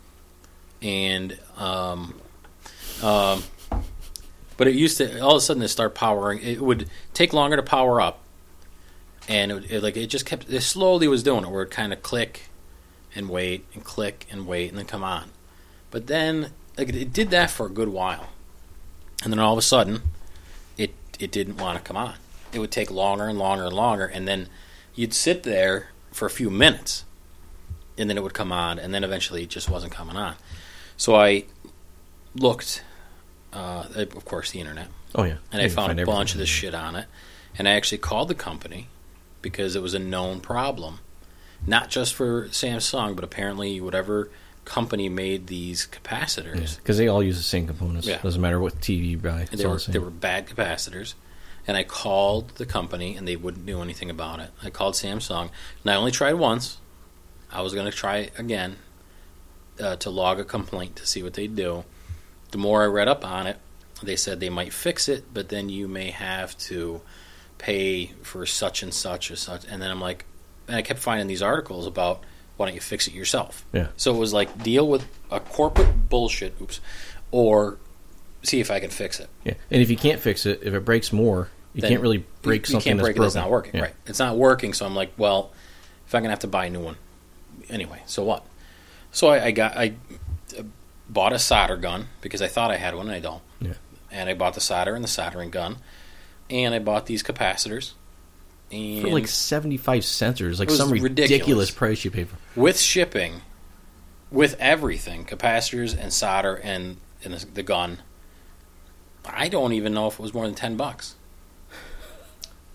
and um, um, but it used to all of a sudden it start powering. It would take longer to power up, and it, would, it like it just kept it slowly was doing it where it kind of click and wait and click and wait and then come on. But then like it, it did that for a good while, and then all of a sudden it it didn't want to come on. It would take longer and longer and longer, and then you'd sit there for a few minutes, and then it would come on, and then eventually it just wasn't coming on. So I looked, uh, of course, the internet, Oh yeah, and I found a bunch of this shit on it, and I actually called the company because it was a known problem, not just for Samsung, but apparently whatever company made these capacitors, because they all use the same components. Yeah. Doesn't matter what T V you buy. It's they all were the same. they were bad capacitors. And I called the company, and they wouldn't do anything about it. I called Samsung, and I only tried once. I was going to try again uh, to log a complaint to see what they'd do. The more I read up on it, they said they might fix it, but then you may have to pay for such and such or such. And then I'm like, and I kept finding these articles about why don't you fix it yourself? Yeah. So it was like deal with a corporate bullshit, oops, or see if I can fix it. Yeah, and if you can't fix it, if it breaks more, you Then can't really break you, something you can't that's break it. broken. It's not working. Yeah. Right. It's not working. So I'm like, well, if I'm gonna have to buy a new one, anyway, so what? So I, I got I uh, bought a solder gun because I thought I had one and I don't. Yeah. And I bought the solder and the soldering gun, and I bought these capacitors. And For like seventy-five cents, or like It was some ridiculous. ridiculous. price you pay for. with shipping, with everything, capacitors and solder and, and the, the gun, I don't even know if it was more than ten bucks.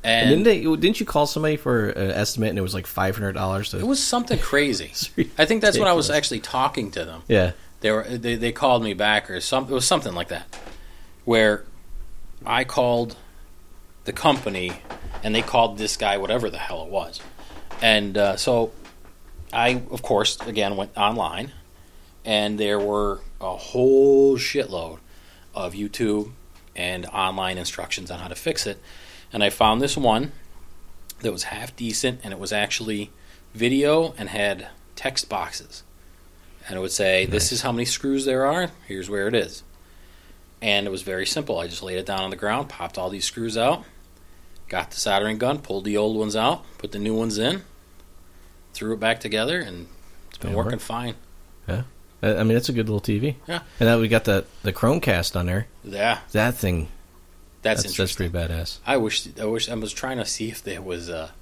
And, and didn't they? Didn't you call somebody for an estimate and it was like five hundred dollars? To... It was something crazy. I think that's when I was actually talking to them. Yeah, they were they, they called me back or something. It was something like that, where I called the company and they called this guy, whatever the hell it was, and uh, so I, of course, again went online, and there were a whole shitload of YouTube and online instructions on how to fix it. And I found this one that was half decent, and it was actually video and had text boxes. And it would say, nice. This is how many screws there are, here's where it is. And it was very simple. I just laid it down on the ground, popped all these screws out, got the soldering gun, pulled the old ones out, put the new ones in, threw it back together, and it's been working work. fine. Yeah. I mean, it's a good little T V. Yeah. And now we got the, the Chromecast on there. Yeah. That thing... That's, that's interesting. That's pretty badass. I wish I wish I was trying to see if there was a,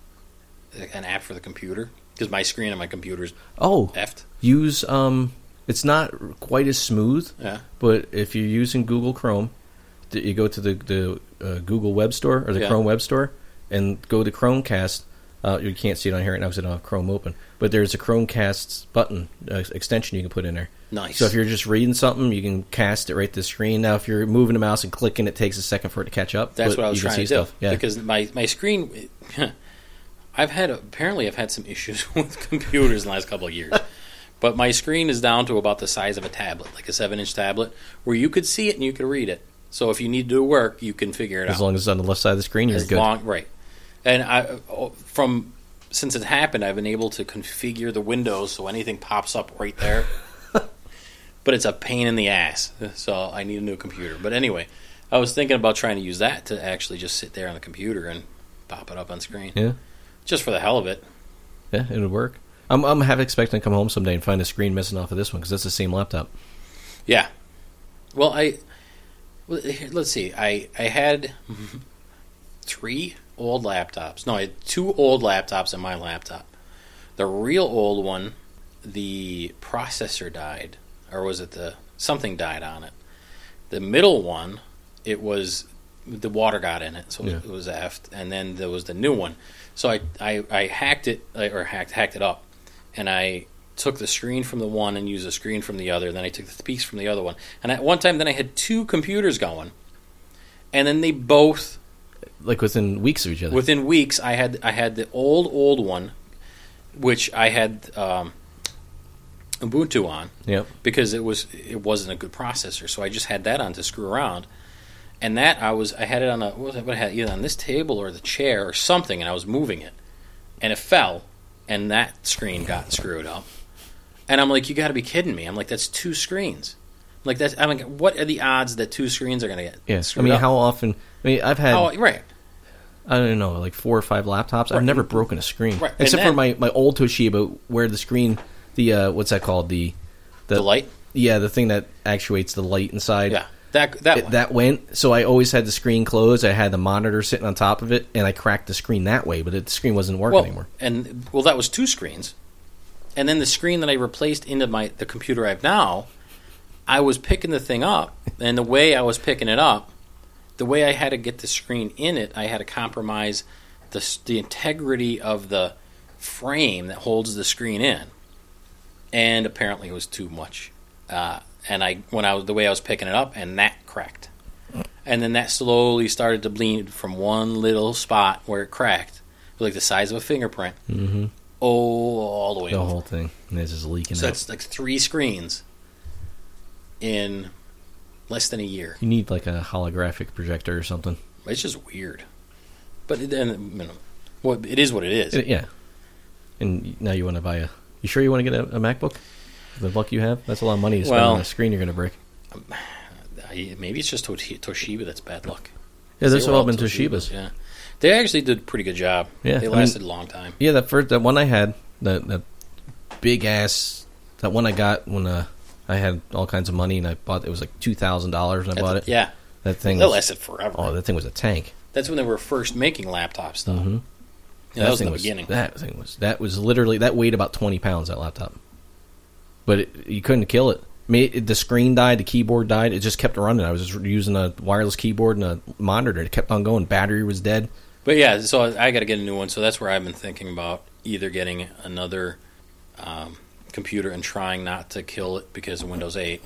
an app for the computer, because my screen on my computer is oh effed. Use um, it's not quite as smooth. Yeah. But if you're using Google Chrome, you go to the the uh, Google Web Store or the yeah. Chrome Web Store and go to Chromecast. Uh, you can't see it on here right now because I don't have Chrome open. But there's a Chromecast button uh, extension you can put in there. Nice. So if you're just reading something, you can cast it right to the screen. Now, if you're moving the mouse and clicking, it takes a second for it to catch up. That's what I was trying to do. Stuff. Yeah. Because my, my screen, I've had, apparently I've had some issues with computers in the last couple of years. But my screen is down to about the size of a tablet, like a seven-inch tablet, where you could see it and you could read it. So if you need to do work, you can figure it as out. As long as it's on the left side of the screen, you're as good. Long, right. And I, from since it happened, I've been able to configure the windows so anything pops up right there. But it's a pain in the ass, so I need a new computer. But anyway, I was thinking about trying to use that to actually just sit there on the computer and pop it up on screen. Yeah. Just for the hell of it. Yeah, it would work. I'm I'm half expecting to come home someday and find a screen missing off of this one because that's the same laptop. Yeah. Well, I well, let's see. I I had three old laptops. No, I had two old laptops in my laptop. The real old one, the processor died, or was it the something died on it. The middle one, it was the water got in it, so yeah. it was effed. And then there was the new one. So I I, I hacked it or hacked hacked it up, and I took the screen from the one and used the screen from the other. Then I took the piece from the other one. And at one time, then I had two computers going, and then they both, like within weeks of each other. Within weeks, I had I had the old old one, which I had um, Ubuntu on, yep. because it was it wasn't a good processor. So I just had that on to screw around, and that I was I had it on a what was it, what I had either on this table or the chair or something, and I was moving it, and it fell, and that screen got screwed up. And I'm like, you got to be kidding me! I'm like, that's two screens. I'm like that's I'm like, what are the odds that two screens are going to get? Yeah, screwed I mean, up? how often? I mean, I've had how, right. I don't know, like four or five laptops. Right. I've never broken a screen, right. except then, for my, my old Toshiba, where the screen, the uh, what's that called? The, the the light. Yeah, the thing that actuates the light inside. Yeah, that that it, one. that went. So I always had the screen closed. I had the monitor sitting on top of it, and I cracked the screen that way, but it, the screen wasn't working well, anymore. And well, that was two screens, and then the screen that I replaced into my the computer I have now, I was picking the thing up, and the way I was picking it up, the way I had to get the screen in it, I had to compromise the the integrity of the frame that holds the screen in, and apparently it was too much. Uh, and I when I was the way I was picking it up, and that cracked, and then that slowly started to bleed from one little spot where it cracked, like the size of a fingerprint. Mm-hmm. Oh, all the way the over. whole thing. And it's just leaking So out. that's like three screens in less than a year. You need like a holographic projector or something. It's just weird. But then, you know, well, it is what it is. It, yeah. And now you want to buy a... You sure you want to get a, a MacBook? The luck you have? That's a lot of money to spend well, on a screen you're going to break. Um, maybe it's just Toshiba that's bad luck. Yeah, there's all all been Toshibas. Toshibas. Yeah. They actually did a pretty good job. Yeah, They I lasted mean, a long time. Yeah, that first that one I had, that that big ass, that one I got when uh, I had all kinds of money and I bought it was like two thousand dollars when I That's bought a, it. Yeah. That thing. That was, lasted forever. Oh, that thing was a tank. That's when they were first making laptops, though. Mm-hmm. Yeah, that, that was in the was, beginning. That thing was that was literally that weighed about twenty pounds. That laptop, but it, you couldn't kill it. I mean, it, the screen died, the keyboard died. It just kept running. I was just using a wireless keyboard and a monitor. It kept on going. Battery was dead. But yeah, so I, I got to get a new one. So that's where I've been thinking about either getting another um, computer and trying not to kill it because of Windows eight,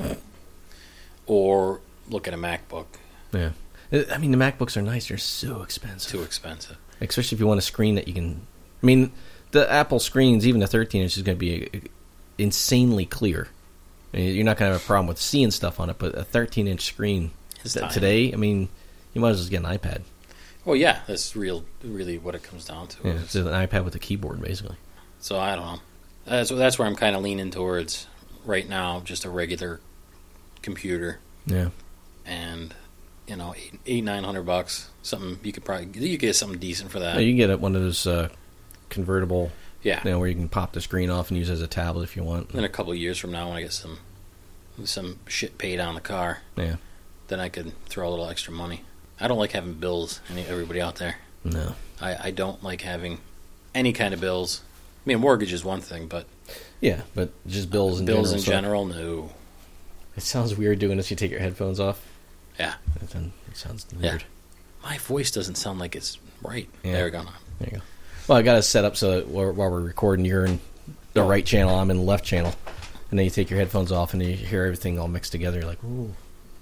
or look at a MacBook. Yeah. I mean, the MacBooks are nice. They're so expensive. Too expensive. Especially if you want a screen that you can... I mean, the Apple screens, even the thirteen inch, is going to be insanely clear. I mean, you're not going to have a problem with seeing stuff on it, but a thirteen inch screen th- today, I mean, you might as well just get an iPad. Well, yeah, that's real, really what it comes down to. Yeah, it's an iPad with a keyboard, basically. So I don't know. That's, that's where I'm kind of leaning towards right now, just a regular computer. Yeah. And... You know, eight, eight nine hundred bucks. Something you could probably you could get something decent for that. Yeah, you can get one of those uh, convertible. Yeah, you know, where you can pop the screen off and use it as a tablet if you want. Then a couple of years from now, when I get some some shit paid on the car, yeah, then I could throw a little extra money. I don't like having bills. Any everybody out there? No, I, I don't like having any kind of bills. I mean, a mortgage is one thing, but yeah, but just bills in bills general. in so general, no. It sounds weird doing this. You take your headphones off. Yeah. It sounds weird. Yeah. My voice doesn't sound like it's right. Yeah. There we go. There you go. Well, I got it set up so that while we're recording, you're in the oh. right channel, I'm in the left channel. And then you take your headphones off and you hear everything all mixed together. You're like, ooh.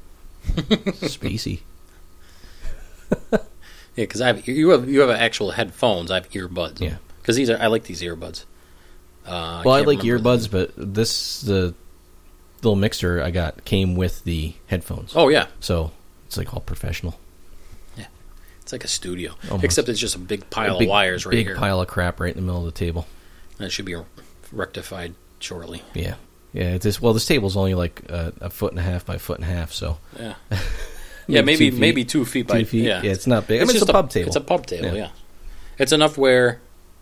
Spacey. Yeah, because I have you have you have actual headphones. I have earbuds. Yeah. Because these are I like these earbuds. Uh, well, I, I like earbuds, but this the little mixer I got came with the headphones. Oh, yeah. So it's like all professional. Yeah. It's like a studio. Almost. Except it's just a big pile a big, of wires right big here. Big pile of crap right in the middle of the table. And it should be rectified shortly. Yeah. Yeah. It's just, well, this table's only like a, a foot and a half by a foot and a half, so. Yeah. yeah, maybe two maybe two feet by... Two feet. Yeah. yeah, it's not big. It's, I mean, just it's a pub table. It's a pub table, yeah. yeah. It's enough where,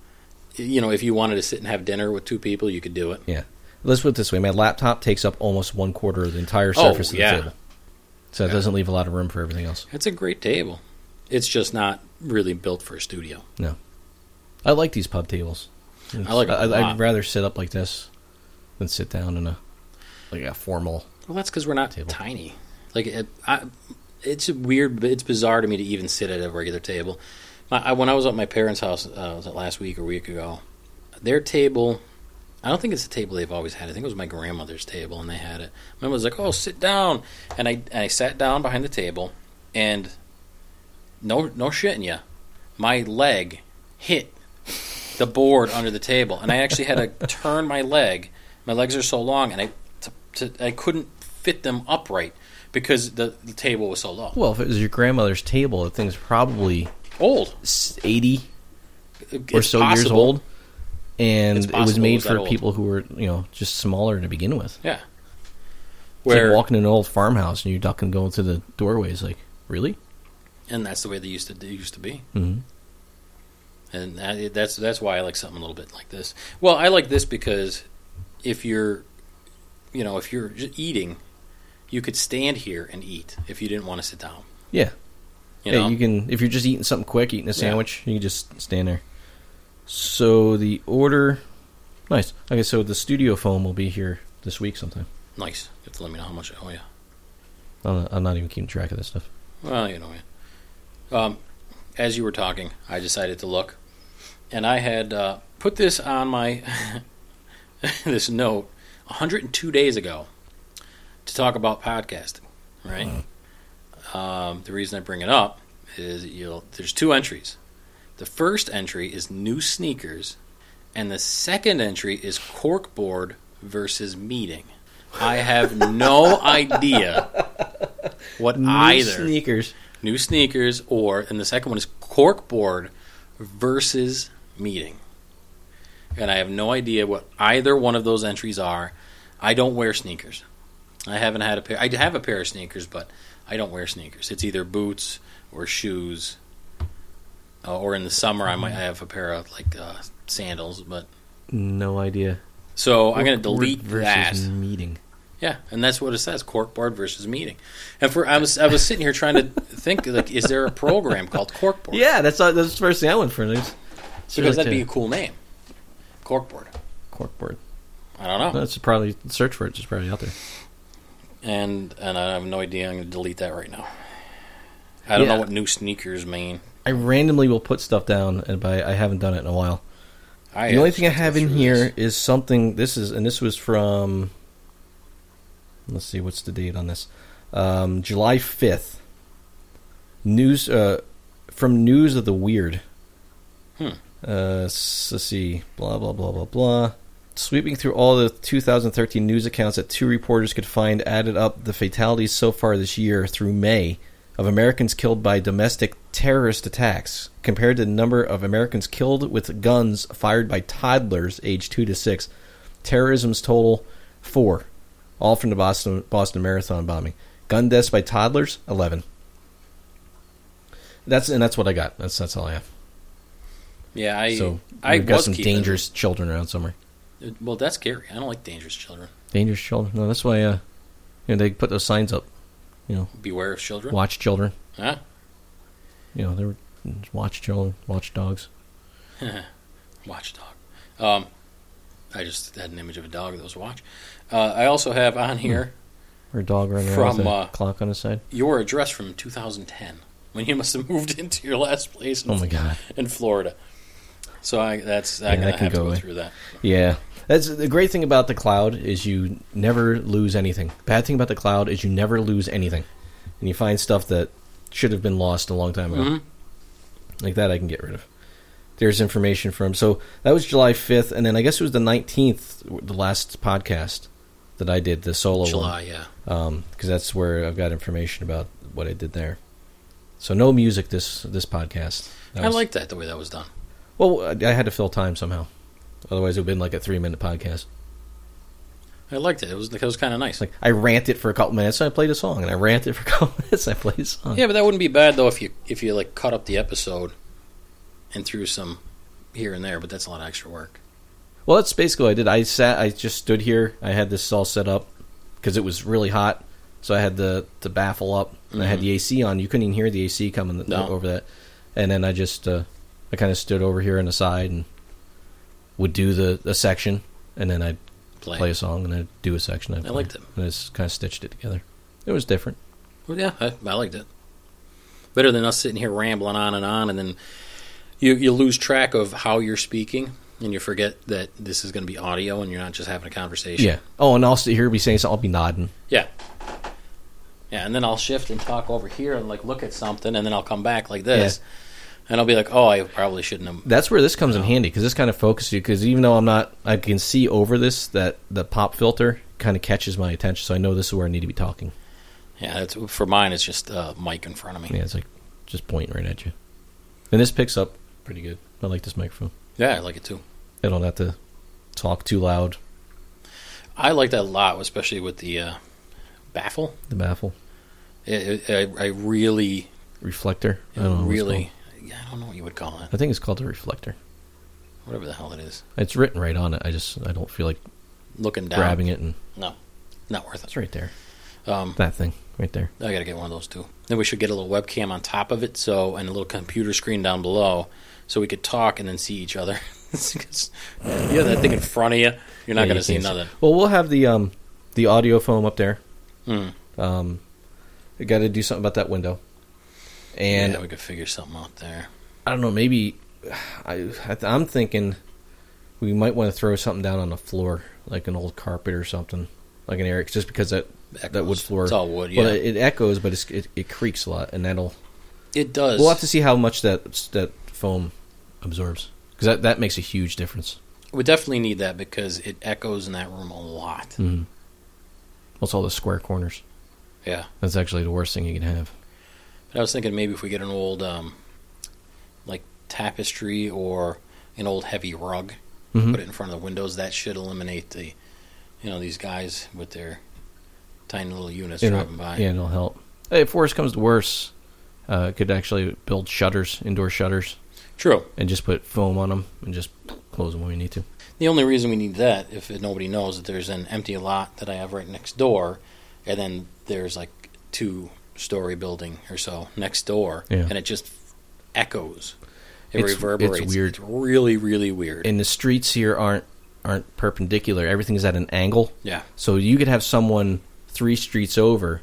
you know, if you wanted to sit and have dinner with two people, you could do it. Yeah. Let's put it this way. My laptop takes up almost one quarter of the entire surface oh, of yeah. the table. So it yeah. doesn't leave a lot of room for everything else. It's a great table. It's just not really built for a studio. No. I like these pub tables. It's, I like them a lot. I'd rather sit up like this than sit down in a like a formal Well, that's because we're not table. tiny. Like it, I, It's weird, it's bizarre to me to even sit at a regular table. My, I, when I was at my parents' house, uh, was it last week or a week ago, their table... I don't think it's a table they've always had. I think it was my grandmother's table, and they had it. My mom was like, "Oh, sit down," and I and I sat down behind the table, and no no shitting ya, my leg hit the board under the table, and I actually had to turn my leg. My legs are so long, and I to, to, I couldn't fit them upright because the, the table was so low. Well, if it was your grandmother's table, the thing's probably old, eighty it's or so possible. years old. And it was made it was for old. people who were, you know, just smaller to begin with. Yeah. It's like walking in an old farmhouse and you're ducking going through the doorways. Like, really? And that's the way they used to they used to be. Mm-hmm. And that, that's that's why I like something a little bit like this. Well, I like this because if you're, you know, if you're just eating, you could stand here and eat if you didn't want to sit down. Yeah. You yeah, know? you can. If you're just eating something quick, eating a sandwich, yeah. you can just stand there. So the order, nice. Okay, so the studio phone will be here this week sometime. Nice. You have to let me know how much I owe you. I'm not, I'm not even keeping track of this stuff. Well, you know, yeah. Um, as you were talking, I decided to look, and I had uh, put this on my this note one hundred two days ago to talk about podcasting. Right. Uh-huh. Um, the reason I bring it up is you'll there's two entries. The first entry is new sneakers, and the second entry is corkboard versus meeting. I have no idea what new either sneakers, new sneakers, or and the second one is corkboard versus meeting, and I have no idea what either one of those entries are. I don't wear sneakers. I haven't had a pair. I have a pair of sneakers, but I don't wear sneakers. It's either boots or shoes. Uh, or in the summer, I might have a pair of like uh, sandals, but no idea. So I'm going to delete versus that. Meeting. Yeah, and that's what it says: corkboard versus meeting. And for I was I was sitting here trying to think, like, is there a program called corkboard? Yeah, that's that's the first thing I went for. Because that'd be a cool name, corkboard. Corkboard. I don't know. That's probably search for it. It's probably out there. And and I have no idea. I'm going to delete that right now. I don't yeah. know what new sneakers mean. I randomly will put stuff down, and but I haven't done it in a while. I the only thing I have in here this. is something. This is and this was from. Let's see, what's the date on this? Um, July fifth. News uh, from News of the Weird. Hmm. Uh, let's see. Blah blah blah blah blah. Sweeping through all the two thousand thirteen news accounts that two reporters could find added up the fatalities so far this year through May of Americans killed by domestic terrorist attacks compared to the number of Americans killed with guns fired by toddlers aged two to six. Terrorism's total four, all from the Boston Boston Marathon bombing. Gun deaths by toddlers eleven. That's and that's what I got. That's that's all I have. Yeah, I so I we've got was some keeping, dangerous children around somewhere. Well, that's scary. I don't like dangerous children. Dangerous children. No, that's why uh, you know, they put those signs up. You know, beware of children. Watch children. Huh? You know, they were watch children, watch dogs. Watchdog. Um, I just had an image of a dog that was watch. Uh, I also have on here or a dog running from, around with a uh, clock on his side. Your address from two thousand ten when you must have moved into your last place. In, oh my god! In Florida. So I that's I'm yeah, gonna have go to go away. through that. Yeah. That's the great thing about the cloud is you never lose anything. Bad thing about the cloud is you never lose anything, and you find stuff that should have been lost a long time ago. Mm-hmm. Like that, I can get rid of. There's information from so that was July fifth, and then I guess it was the nineteenth, the last podcast that I did, the solo July, one. yeah, um, because that's where I've got information about what I did there. So no music this this podcast. That I was, like that the way that was done. Well, I had to fill time somehow. Otherwise, it would have been like a three-minute podcast. I liked it. It was it was kind of nice. Like I ranted for a couple minutes, and I played a song, and I ranted for a couple minutes, and I played a song. Yeah, but that wouldn't be bad though if you if you like cut up the episode and threw some here and there. But that's a lot of extra work. Well, that's basically what I did. I sat, I just stood here. I had this all set up because it was really hot, so I had the the baffle up, and mm-hmm. I had the A C on. You couldn't even hear the A C coming no. over that. And then I just uh, I kind of stood over here on the side and would do the, the section, and then I'd play. play a song, and I'd do a section. I'd I liked it. And I just kind of stitched it together. It was different. Well, yeah, I, I liked it. Better than us sitting here rambling on and on, and then you you lose track of how you're speaking, and you forget that this is going to be audio, and you're not just having a conversation. Yeah. Oh, and I'll sit here, be saying something, I'll be nodding. Yeah. Yeah, and then I'll shift and talk over here and like look at something, and then I'll come back like this. Yeah. And I'll be like, oh, I probably shouldn't have. That's where this comes in handy, because this kind of focuses you, because even though I'm not, I can see over this, that the pop filter kind of catches my attention, so I know this is where I need to be talking. Yeah, it's, for mine, it's just a mic in front of me. Yeah, it's like just pointing right at you. And this picks up pretty good. I like this microphone. Yeah, I like it too. I don't have to talk too loud. I like that a lot, especially with the uh, baffle. The baffle. It, it, I, I really... Reflector? I don't know really... Yeah, I don't know what you would call it. I think it's called a reflector. Whatever the hell it is. It's written right on it. I just I don't feel like looking down, grabbing it, and no, not worth it. It's right there. Um, that thing right there. I gotta get one of those too. Then we should get a little webcam on top of it, so and a little computer screen down below, so we could talk and then see each other. You have that thing in front of you. You're not yeah, gonna you see nothing. See. Well, we'll have the um the audio foam up there. Mm. Um, we got to do something about that window. And yeah, we could figure something out there. I don't know. Maybe I, I'm thinking we might want to throw something down on the floor, like an old carpet or something, like an area, just because that echoes. that wood floor. It's all wood. Yeah, well, it, it echoes, but it's, it it creaks a lot, and that'll. It does. We'll have to see how much that that foam absorbs, because that that makes a huge difference. We definitely need that because it echoes in that room a lot. Mm-hmm. What's all the square corners? Yeah, that's actually the worst thing you can have. But I was thinking maybe if we get an old, um, like, tapestry or an old heavy rug, mm-hmm. put it in front of the windows, that should eliminate the, you know, these guys with their tiny little units it'll, driving by. Yeah, it'll help. Hey, if worse comes to worse, uh, could actually build shutters, indoor shutters. True. And just put foam on them and just close them when we need to. The only reason we need that, if nobody knows, that there's an empty lot that I have right next door, and then there's, like, two... story building or so next door, yeah. and it just echoes. It it's, reverberates. It's weird. It's really, really weird. And the streets here aren't aren't perpendicular. Everything's at an angle. Yeah. So you could have someone three streets over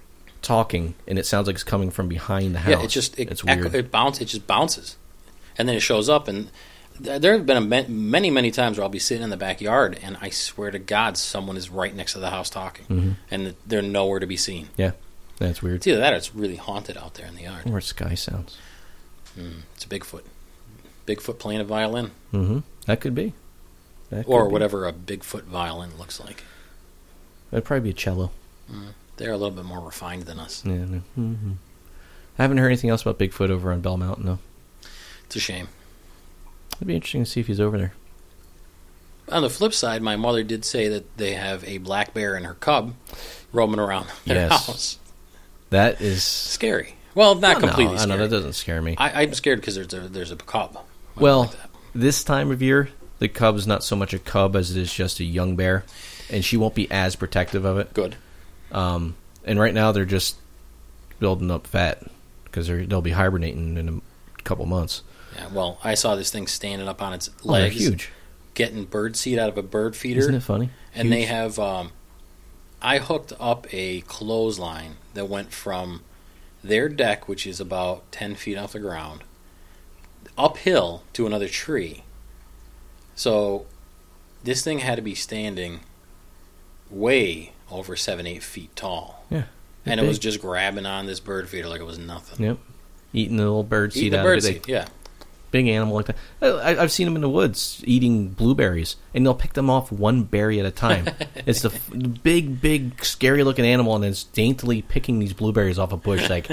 talking, and it sounds like it's coming from behind the house. Yeah, it just it it's echo, weird. it bounce it just bounces, and then it shows up. And th- there have been a ma- many many times where I'll be sitting in the backyard, and I swear to God, someone is right next to the house talking, Mm-hmm. and they're nowhere to be seen. Yeah, that's weird. It's either that or it's really haunted out there in the yard. Or sky sounds. Mm, it's a Bigfoot. Bigfoot playing a violin, Mm-hmm. That could be. That could or be. whatever a Bigfoot violin looks like. It'd probably be a cello. Mm, they're a little bit more refined than us. Yeah. No. Mm-hmm. I haven't heard anything else about Bigfoot over on Bell Mountain, though. It's a shame. It'd be interesting to see if he's over there. On the flip side, my mother did say that they have a black bear and her cub roaming around their Yes. house. That is Scary. Well, not Oh, completely no, scary. I know that doesn't scare me. I, I'm scared because there's a, there's a cub. I well, don't like that. this time of year, the cub's not so much a cub as it is just a young bear, and she won't be as protective of it. Good. Um, and right now, they're just building up fat because they'll be hibernating in a couple months. Yeah. Well, I saw this thing standing up on its Oh, they're legs, huge. getting bird seed out of a bird feeder. Isn't it funny? And Huge. they have. Um, I hooked up a clothesline that went from their deck, which is about ten feet off the ground, uphill to another tree. So this thing had to be standing way over seven, eight feet tall. Yeah. And Big. it was just grabbing on this bird feeder like it was nothing. Yep. Eating the little bird seed Eating the out bird of it. seed, yeah. Big animal like that. I, I've seen them in the woods eating blueberries, and they'll pick them off one berry at a time. It's the f- big, big, scary-looking animal, and it's daintily picking these blueberries off a bush, like,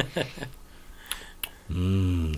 mmm,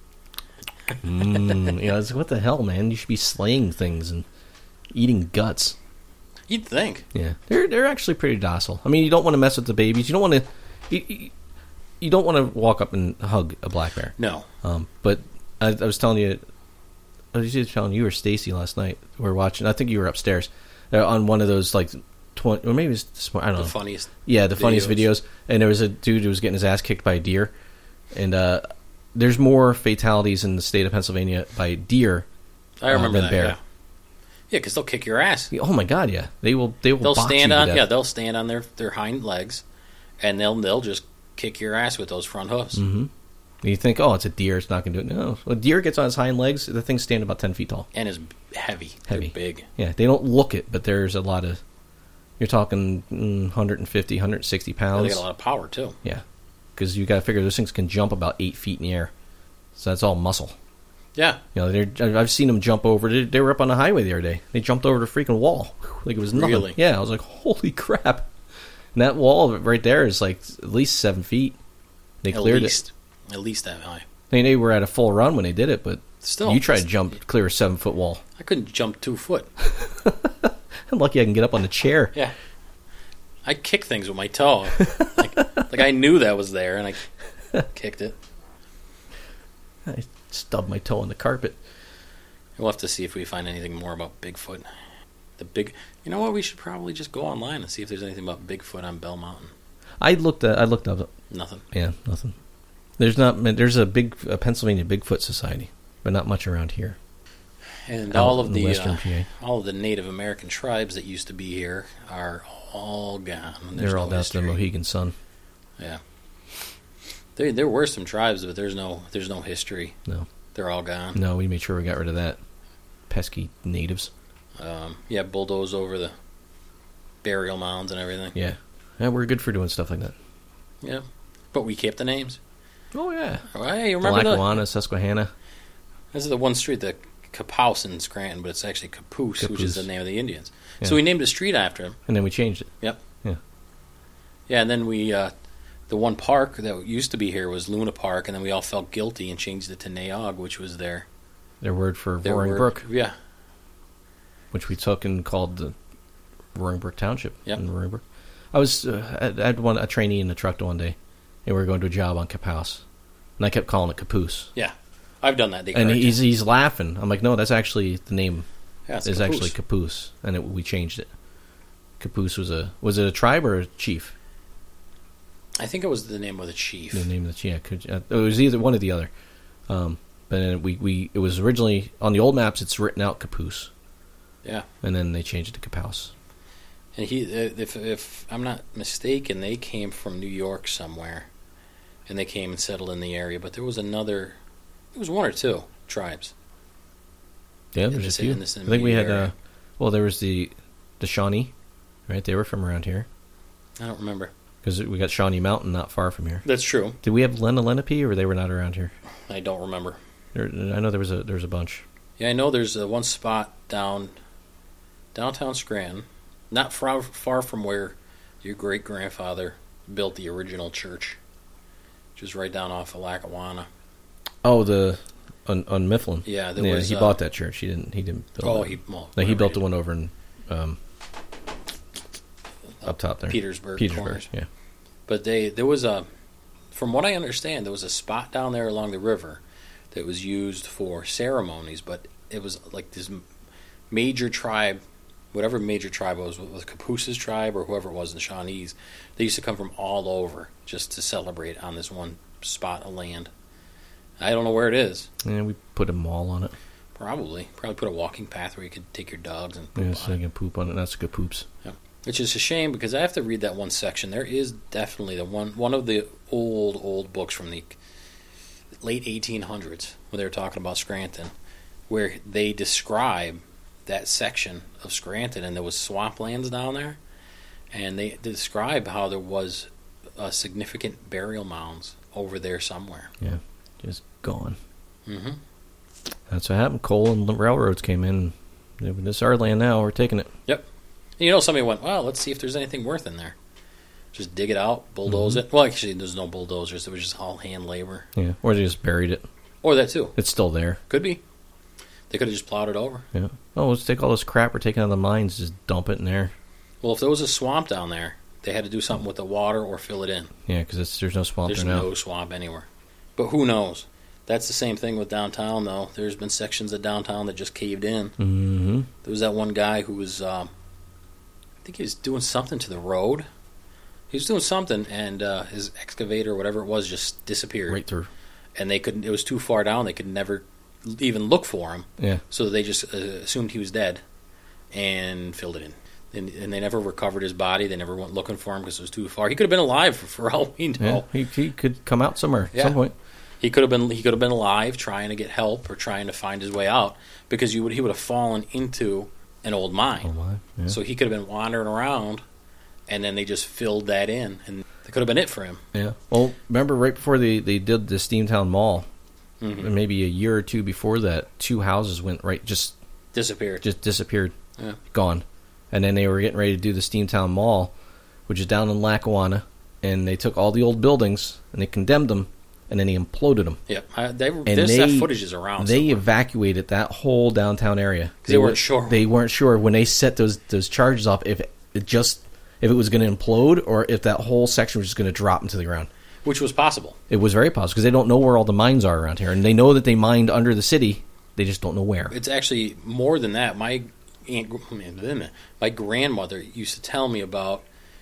mmm. You know, it's what the hell, man? You should be slaying things and eating guts. You'd think. Yeah, they're they're actually pretty docile. I mean, you don't want to mess with the babies. You don't want to. You, you, you don't want to walk up and hug a black bear. No. Um, but I, I was telling you, I was just telling you or Stacy last night. We were watching. I think you were upstairs uh, on one of those like twenty, or maybe it's this morning, I don't The know. funniest. Yeah, the funniest videos. videos. And there was a dude who was getting his ass kicked by a deer. And uh, there's more fatalities in the state of Pennsylvania by deer. I remember uh, than that, bear. yeah. Yeah, because they'll kick your ass. Oh my god, yeah, they will. They will. They'll box stand you to on death. yeah, they'll stand on their, their hind legs, and they'll they'll just kick your ass with those front hoofs. Mm-hmm. You think, oh, it's a deer, it's not going to do it. No, a deer gets on its hind legs, the things stand about ten feet tall. And is heavy. Heavy. They're big. Yeah, they don't look it, but there's a lot of. You're talking mm, one hundred fifty, one hundred sixty Yeah, pounds. they got a lot of power too. Yeah, because you got to figure those things can jump about eight feet in the air, so that's all muscle. Yeah. You know, they're, I've seen them jump over. They, they were up on the highway the other day. They jumped over the freaking wall like it was nothing. Really? Yeah, I was like, holy crap! And that wall right there is like at least seven feet. They At cleared least. it. At least that high. I mean, they were at a full run when they did it, but Still. you try to jump clear a seven foot wall. I couldn't jump two foot. I'm lucky I can get up on the chair. Yeah. I kick things with my toe. like, like I knew that was there, and I kicked it. I stubbed my toe on the carpet. We'll have to see if we find anything more about Bigfoot. The big, you know what? We should probably just go online and see if there's anything about Bigfoot on Bell Mountain. I looked. At, I looked up. Nothing. Yeah, nothing. There's not. There's a big a Pennsylvania Bigfoot Society, but not much around here. And Out all in of the Western uh, P A. all of the Native American tribes that used to be here are all gone. and there's They're all no down history. to the Mohegan Sun. Yeah. There, there were some tribes, but there's no there's no history. No. They're all gone. No, we made sure we got rid of that. Pesky natives. Um, yeah, bulldoze over the burial mounds and everything. Yeah. Yeah, we're good for doing stuff like that. Yeah. But we kept the names. Oh, yeah. Oh, hey, you remember the, Lackawanna, Susquehanna. this is the one street, the Capouse in Scranton, but it's actually Capoose, which is Capoose. the name of the Indians. Yeah. So we named a street after him. And then we changed it. Yep. Yeah. Yeah, and then we, uh, the one park that used to be here was Luna Park, and then we all felt guilty and changed it to Naog, which was their, Their word for their Roaring word. Brook, Yeah. which we took and called the Roaring Brook Township. Yep. In Roaring Brook. I was uh, I I had one a trainee in the truck one day, and we were going to a job on Capouse, and I kept calling it Capoose. Yeah. I've done that. They And correct he's it. he's laughing. I'm like, no, that's actually the name. Yeah, it's Is Capoose. actually Capoose, and it, we changed it. Capoose was a was it a tribe or a chief? I think it was the name of the chief. The name of the chief. Yeah, could, uh, it was either one or the other. Um, but then we, we it was originally on the old maps. It's written out Capoose, Yeah. and then they changed it to Capouse. And he, if if I'm not mistaken, they came from New York somewhere, and they came and settled in the area. But there was another, there was one or two tribes. Yeah, there's this, a few. I think we had, uh, well, there was the the Shawnee, right? They were from around here. I don't remember. Because we got Shawnee Mountain not far from here. That's true. Did we have Lena Lenape, or they were not around here? I don't remember. There, I know there was a there was a bunch. Yeah, I know there's a one spot down downtown Scranton, not far, far from where your great-grandfather built the original church, which is right down off of Lackawanna. Oh, the on, on Mifflin. Yeah, there yeah, was, he uh, bought that church. He didn't. He didn't build. Oh, it. he well, no, he built he the one over in um, up top there, Petersburg. Petersburg. Corners. Yeah. But they there was a, from what I understand, there was a spot down there along the river that was used for ceremonies, but it was like this major tribe, whatever major tribe it was, was Capusa's tribe or whoever it was in the Shawnees, they used to come from all over just to celebrate on this one spot of land. I don't know where it is. Yeah, we put a mall on it. Probably. Probably put a walking path where you could take your dogs and poop yeah, on so it. you can poop on it. That's good poops. Yeah. Which is a shame because I have to read that one section. There is definitely the one one of the old, old books from the late eighteen hundreds when they were talking about Scranton, where they describe that section of Scranton, and there was swamplands down there, and they describe how there was a significant burial mounds over there somewhere. Yeah, just gone. Mm-hmm. That's what happened. Coal and railroads came in. This is our land now. We're taking it. Yep. You know, somebody went, well, let's see if there's anything worth in there. Just dig it out, bulldoze mm-hmm. it. Well, actually, there's no bulldozers. It was just all hand labor. Yeah, or they just buried it. Or that, too. It's still there. Could be. They could have just plowed it over. Yeah. Oh, let's take all this crap we're taking out of the mines, just dump it in there. Well, if there was a swamp down there, they had to do something with the water or fill it in. Yeah, because there's no swamp There's there now. no swamp anywhere. But who knows? That's the same thing with downtown, though. There's been sections of downtown that just caved in. Mm-hmm. There was that one guy who was, um, I think he was doing something to the road. He was doing something, and uh, his excavator or whatever it was just disappeared. Right through. And they couldn't. It was too far down. They could never even look for him. Yeah. So they just uh, assumed he was dead and filled it in. And, and they never recovered his body. They never went looking for him because it was too far. He could have been alive for, for all we know. Yeah, he, he could come out somewhere Yeah. at some point. He could have been he could have been alive, trying to get help or trying to find his way out, because you would he would have fallen into an old mine. Oh my! Yeah. So he could have been wandering around, and then they just filled that in, and that could have been it for him. Yeah. Well, remember right before they, they did the Steamtown Mall, Mm-hmm. and maybe a year or two before that, two houses went right just Disappeared. just disappeared, Yeah. gone, and then they were getting ready to do the Steamtown Mall, which is down in Lackawanna, and they took all the old buildings and they condemned them, and then they imploded them. Yeah, I, they, And there's they, that footage is around. They somewhere. evacuated that whole downtown area. They weren't were- sure. They weren't sure when they set those those charges off if it just if it was going to implode or if that whole section was just going to drop into the ground. Which was possible. It was very possible because they don't know where all the mines are around here, and they know that they mined under the city. They just don't know where. It's actually more than that. My aunt, my grandmother used to tell me about.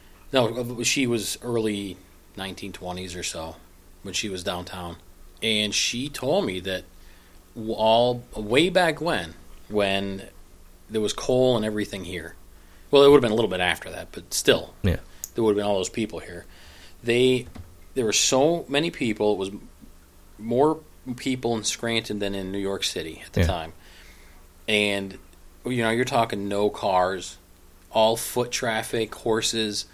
No, she was early nineteen twenties or so when she was downtown, and she told me that all way back when, when there was coal and everything here. Well, it would have been a little bit after that, but still, Yeah. there would have been all those people here. They there were so many people. It was more people in Scranton than in New York City at the Yeah. time. And, you know, you're talking no cars, all foot traffic, horses.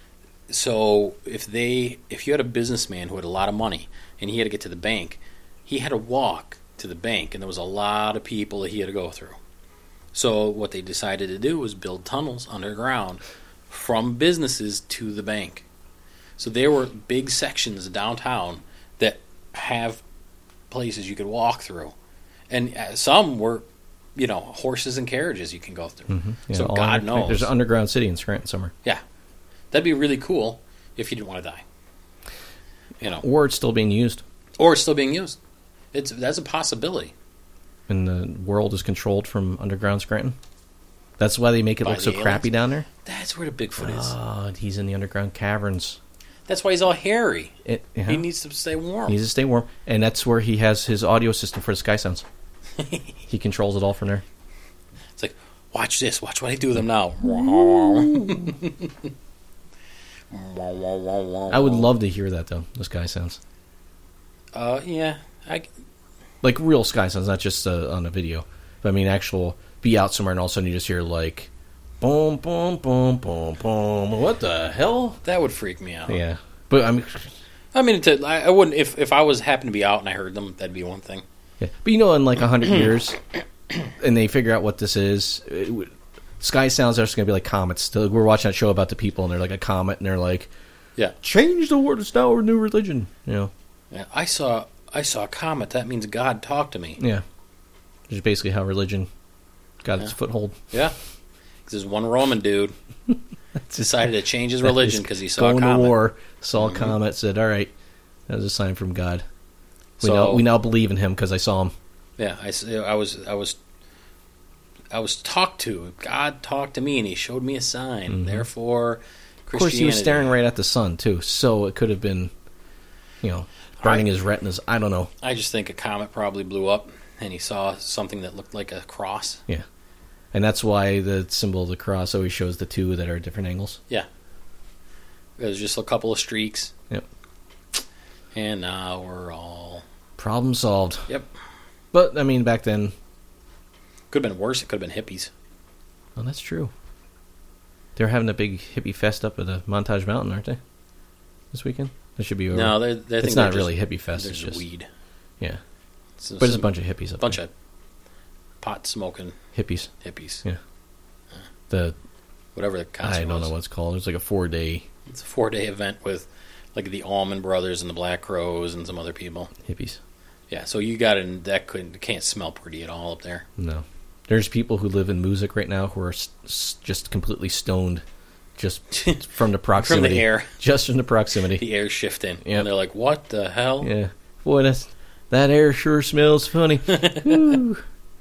So if they, if you had a businessman who had a lot of money and he had to get to the bank, he had to walk to the bank, and there was a lot of people that he had to go through. So what they decided to do was build tunnels underground from businesses to the bank. So there were big sections downtown that have places you could walk through, and uh, some were, you know, horses and carriages you can go through. Mm-hmm. Yeah, so all God under- knows, There's an underground city in Scranton somewhere. yeah, that'd be really cool if you didn't want to die. You know, Or it's still being used, or it's still being used. It's that's a possibility. and the world is controlled from underground Scranton. That's why they make it By look the so aliens? crappy down there. That's where the Bigfoot is. Oh, he's in the underground caverns. That's why he's all hairy. It, yeah. He needs to stay warm. He needs to stay warm, and that's where he has his audio system for the Sky Sounds. He controls it all from there. It's like, Watch this. Watch what I do with them now. I would love to hear that, though, the sky sounds. Uh, yeah. I, Like real sky sounds, not just uh, on a video. But I mean, actual, be out somewhere and all of a sudden you just hear, like, boom, boom, boom, boom, boom. What the hell? that would freak me out. Yeah. But I mean, I mean, to, I, I wouldn't, if, if I was happened to be out and I heard them, that'd be one thing. yeah. But you know, in like a hundred years, and they figure out what this is, it would, sky sounds are just going to be like comets. Still, we're watching that show about the people, and they're like a comet, and they're like, Yeah. change the word, it's now a new religion. You know? Yeah. I saw, I saw a comet. That means God talked to me. Yeah. Which is basically how religion got its Yeah. foothold. Yeah. Because this one Roman dude decided to change his religion because he saw going a comet. to war, saw Mhm. a comet, said, "All right, that was a sign from God. We So- now we now believe in him because I saw him." Yeah, I, s- I was I was I was talked to. God talked to me, and He showed me a sign. Mhm. Therefore, Of Christianity. course, he was staring right at the sun too, so it could have been, you know, burning I- his retinas. I don't know. I just think a comet probably blew up, and he saw something that looked like a cross. And that's why the symbol of the cross always shows the two that are at different angles. It was just a couple of streaks. Yep. And now we're all Problem solved. Yep. But I mean, back then, could have been worse. It could have been hippies. well, that's true. They're having a big hippie fest up at the Montage Mountain, aren't they? This weekend. That should be over. No, they they it's think not they're really just, hippie fest. they're It's just just weed. yeah. It's But it's a some bunch of hippies up bunch there. of pot smoking hippies. hippies. Yeah. The Whatever the concert I don't was. know what it's called. It's like a four day It's a four day event with like the Allman Brothers and the Black Crows and some other people. hippies. Yeah, so you got it. That couldn't can't smell pretty at all up there. No, there's people who live in Music right now who are s- s- just completely stoned, just from the From proximity, the air, just from the proximity. the air shifting. Yep. And they're like, "What the hell?" Yeah, boy, that's that air sure smells funny. Woo.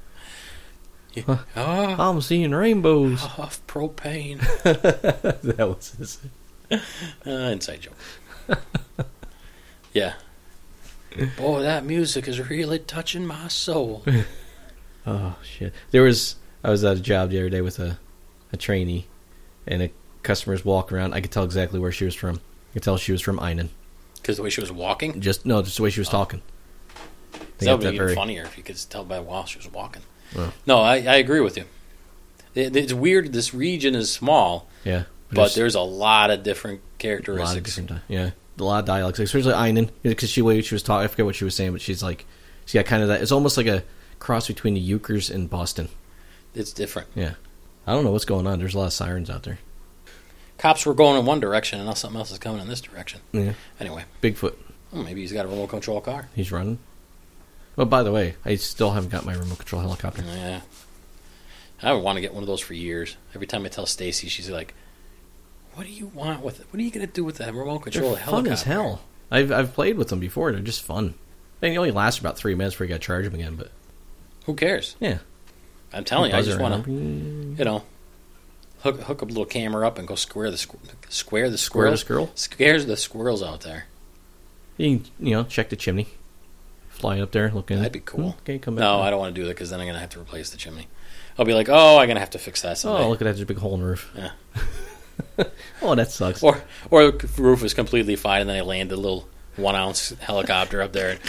Ah, I'm seeing rainbows. off propane. That was his. Uh, inside joke. Yeah. Boy, that music is really touching my soul. Oh shit! There was I was at a job the other day with a a trainee, and a customer's walking around. I could tell exactly where she was from. I could tell she was from Einan. Because the way she was walking? Just no, just the way she was Oh. talking. They That got would be that even very- funnier if you could tell by while she was walking. Well. No, I, I agree with you. It, it's weird. This region is small, Yeah, but there's a lot of different a characteristics. lot of different, di- yeah, a lot of dialects, especially Einan, because she way she was talking. I forget what she was saying, but she's like, she got kind of that. It's almost like a cross between the Euchres and Boston. It's different. Yeah, I don't know what's going on. There's a lot of sirens out there. Cops were going in one direction, and now something else is coming in this direction. Yeah, Anyway, Bigfoot, well, maybe he's got a remote control car. he's running. Well, by the way, I still haven't got my remote control helicopter. Yeah. I would want to get one of those for years. Every time I tell Stacy, she's like, "What do you want with it? What are you going to do with that remote control They're helicopter?" fun as hell. I've I've played with them before. They're just fun. They only last about three minutes before you got to charge them again. But Who cares? yeah, I'm telling you, I Buzz just around. want to, you know, hook hook up a little camera up and go square the squ- square the Square the squirrels. squirrel. Scares the squirrels out there. You can, you know, check the chimney. Fly up there, looking. That'd be cool. Okay, come back. No, down. I don't want to do that because then I'm going to have to replace the chimney. I'll be like, oh, I'm going to have to fix that someday. Oh, look at that! There's a big hole in the roof. Yeah. Oh, that sucks. Or or the roof is completely fine, and then I land a little one ounce helicopter up there.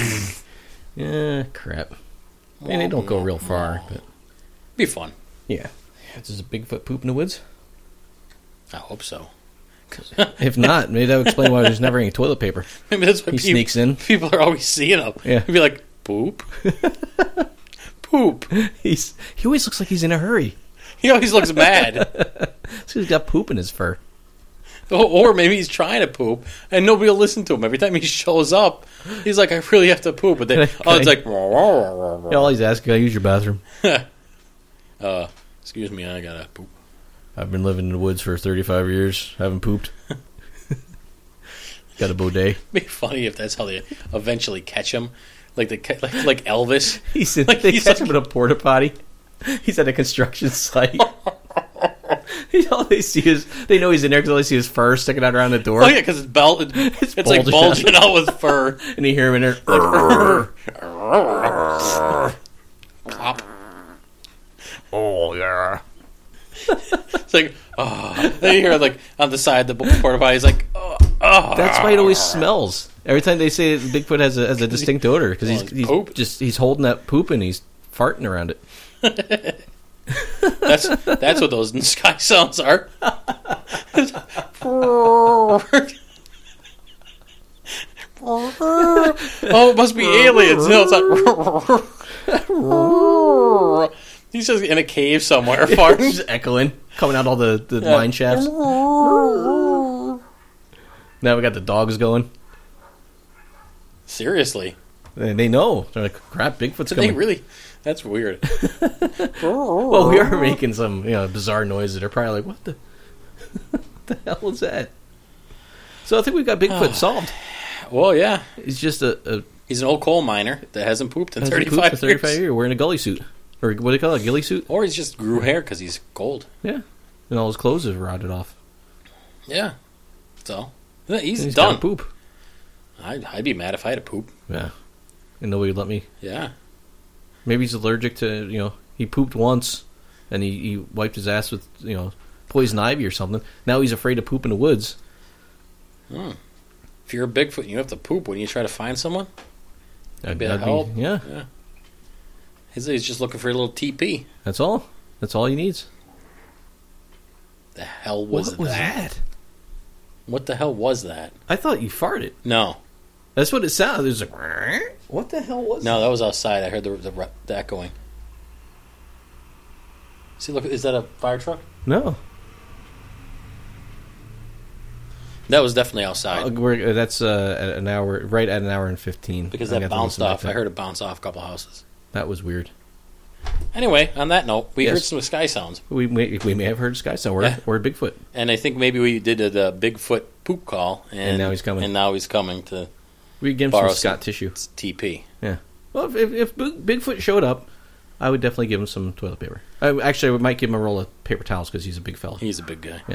Yeah, crap. And they don't go real far, but Be fun. yeah. Is this a Bigfoot poop in the woods? I hope so. If not, maybe that would explain why there's never any toilet paper. Maybe that's why He people, sneaks in. people are always seeing him. Yeah. He'd be like, poop, poop. He's he always looks like he's in a hurry. He always looks mad. So he's got poop in his fur. or, or maybe he's trying to poop, and nobody will listen to him. Every time he shows up, he's like, I really have to poop. But then, Can I- oh, it's can like, Yeah, all he's asking, "Can I use your bathroom?" uh, excuse me, I gotta poop. I've been living in the woods for thirty-five years. Haven't pooped. Got a bidet. It'd be funny if that's how they eventually catch him. Like the ca- like, like Elvis. He's in, Like, they he's catch like- him in a porta potty. He's at a construction site. He- all they see is they know he's in there because all they see is fur sticking out around the door. Oh yeah, because it's belt. It's, it's like bulging bulging out with fur. And you hear him in there. Plop. Oh, yeah. It's like, oh. Then you hear, like, on the side of the porta potty, he's like, oh, oh. That's why it always smells. Every time they say Bigfoot has a, has a distinct odor, because he's, he's Poop. just he's holding that poop and he's farting around it. That's that's what those sky sounds are. Oh, it must be aliens. No, it's like he's just in a cave somewhere farting. Just echoing, coming out all the, the Yeah. mine shafts. Now we got the dogs going. Seriously, And they know. They're like, crap, Bigfoot's they coming. really? That's weird. Well, we are making some you know bizarre noises that are probably like, what the, what the hell is that? So I think we've got Bigfoot solved. Well, yeah, He's just a, a he's an old coal miner that hasn't pooped in hasn't pooped thirty-five for thirty-five years. years. Wearing a gully suit. Or what do they call it, a ghillie suit? Or he's just grew hair because he's cold. Yeah. And all his clothes have rotted off. Yeah. So, yeah, he's, And he's done. gotta poop. I'd, I'd be mad if I had to poop. Yeah. And nobody would let me. Yeah. Maybe he's allergic to, you know, he pooped once and he, he wiped his ass with, you know, poison ivy or something. Now he's afraid to poop in the woods. Hmm. If you're a Bigfoot and you have to poop, wouldn't you try to find someone? That'd, Be a that'd help. yeah, Yeah. He's, he's just looking for a little T P. that's all. That's all he needs. The hell was, what was that? that? What the hell was that? I thought you farted. No. That's what it sounded. It was like, what the hell was No, that was outside. I heard the, the, re- the echoing. See, look, is that a fire truck? that? No. That was definitely outside. Uh, we're, that's uh, at an hour, right at an hour and fifteen. because I that got to bounced listen back off. to I that. heard it bounce off a couple houses. That was weird. Anyway, on that note, we Yes. heard some sky sounds. We may, we may have heard Sky Sound. We're, Yeah. we're Bigfoot. And I think maybe we did a, the Bigfoot poop call. And, And now he's coming. And now he's coming to We give him Borrow some Scott some- tissue. T P. Yeah. Well, if, if, if Big- Bigfoot showed up, I would definitely give him some toilet paper. I, actually, I might give him a roll of paper towels because he's a big fella. He's a big guy.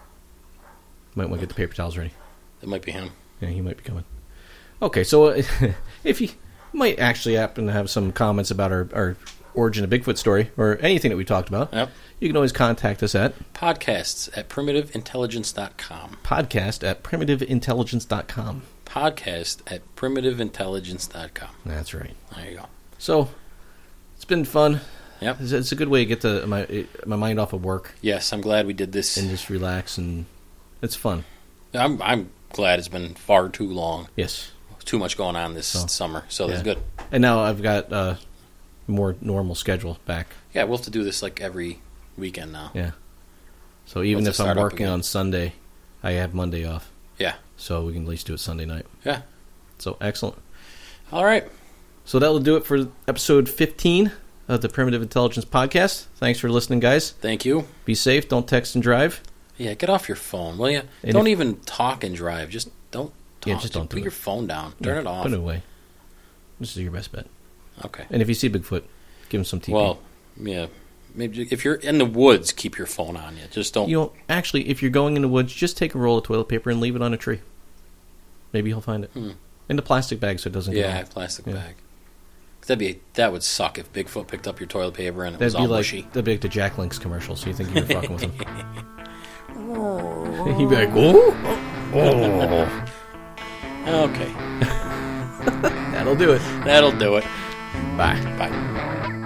Might want to get the paper towels ready. That might be him. Yeah, he might be coming. Okay, so uh, if you might actually happen to have some comments about our, our origin of Bigfoot story or anything that we talked about, Yep. you can always contact us at Podcasts at primitive intelligence dot com. podcast at primitive intelligence dot com. Podcast at primitive intelligence dot com. That's right. There you go. So, it's been fun. Yep. It's, it's a good way to get the, my my mind off of work Yes, I'm glad we did this. and just relax, and it's fun. I'm I'm glad it's been far too long. Yes. Too much going on this So, summer, so yeah. that's good. And now I've got uh, more normal schedule back. Yeah, we'll have to do this like every weekend now. Yeah. So even Once if I I'm start up working again. on Sunday, I have Monday off. Yeah. So we can at least do it Sunday night. Yeah. So excellent. All right. So that will do it for episode fifteen of the Primitive Intelligence Podcast. Thanks for listening, guys. Thank you. Be safe. Don't text and drive. Yeah, get off your phone, will you? And Don't if- even talk and drive. Just don't talk. Yeah, just don't Put do your it. phone down. Turn Yeah, it off. Put it away. This is your best bet. Okay. And if you see Bigfoot, give him some T P. Well, yeah. Maybe if you're in the woods, keep your phone on you. Just don't. You know, actually, if you're going in the woods, just take a roll of toilet paper and leave it on a tree. Maybe he'll find it. Hmm. In the plastic bag so it doesn't yeah, get I all- have plastic Yeah. bag. That'd be that would suck if Bigfoot picked up your toilet paper and it That'd was be all like mushy. that'd be like the Jack Links commercial. So you think you're fucking with him? He'd be like, "Oh, oh, Okay, that'll do it." that'll do it. Bye. Bye.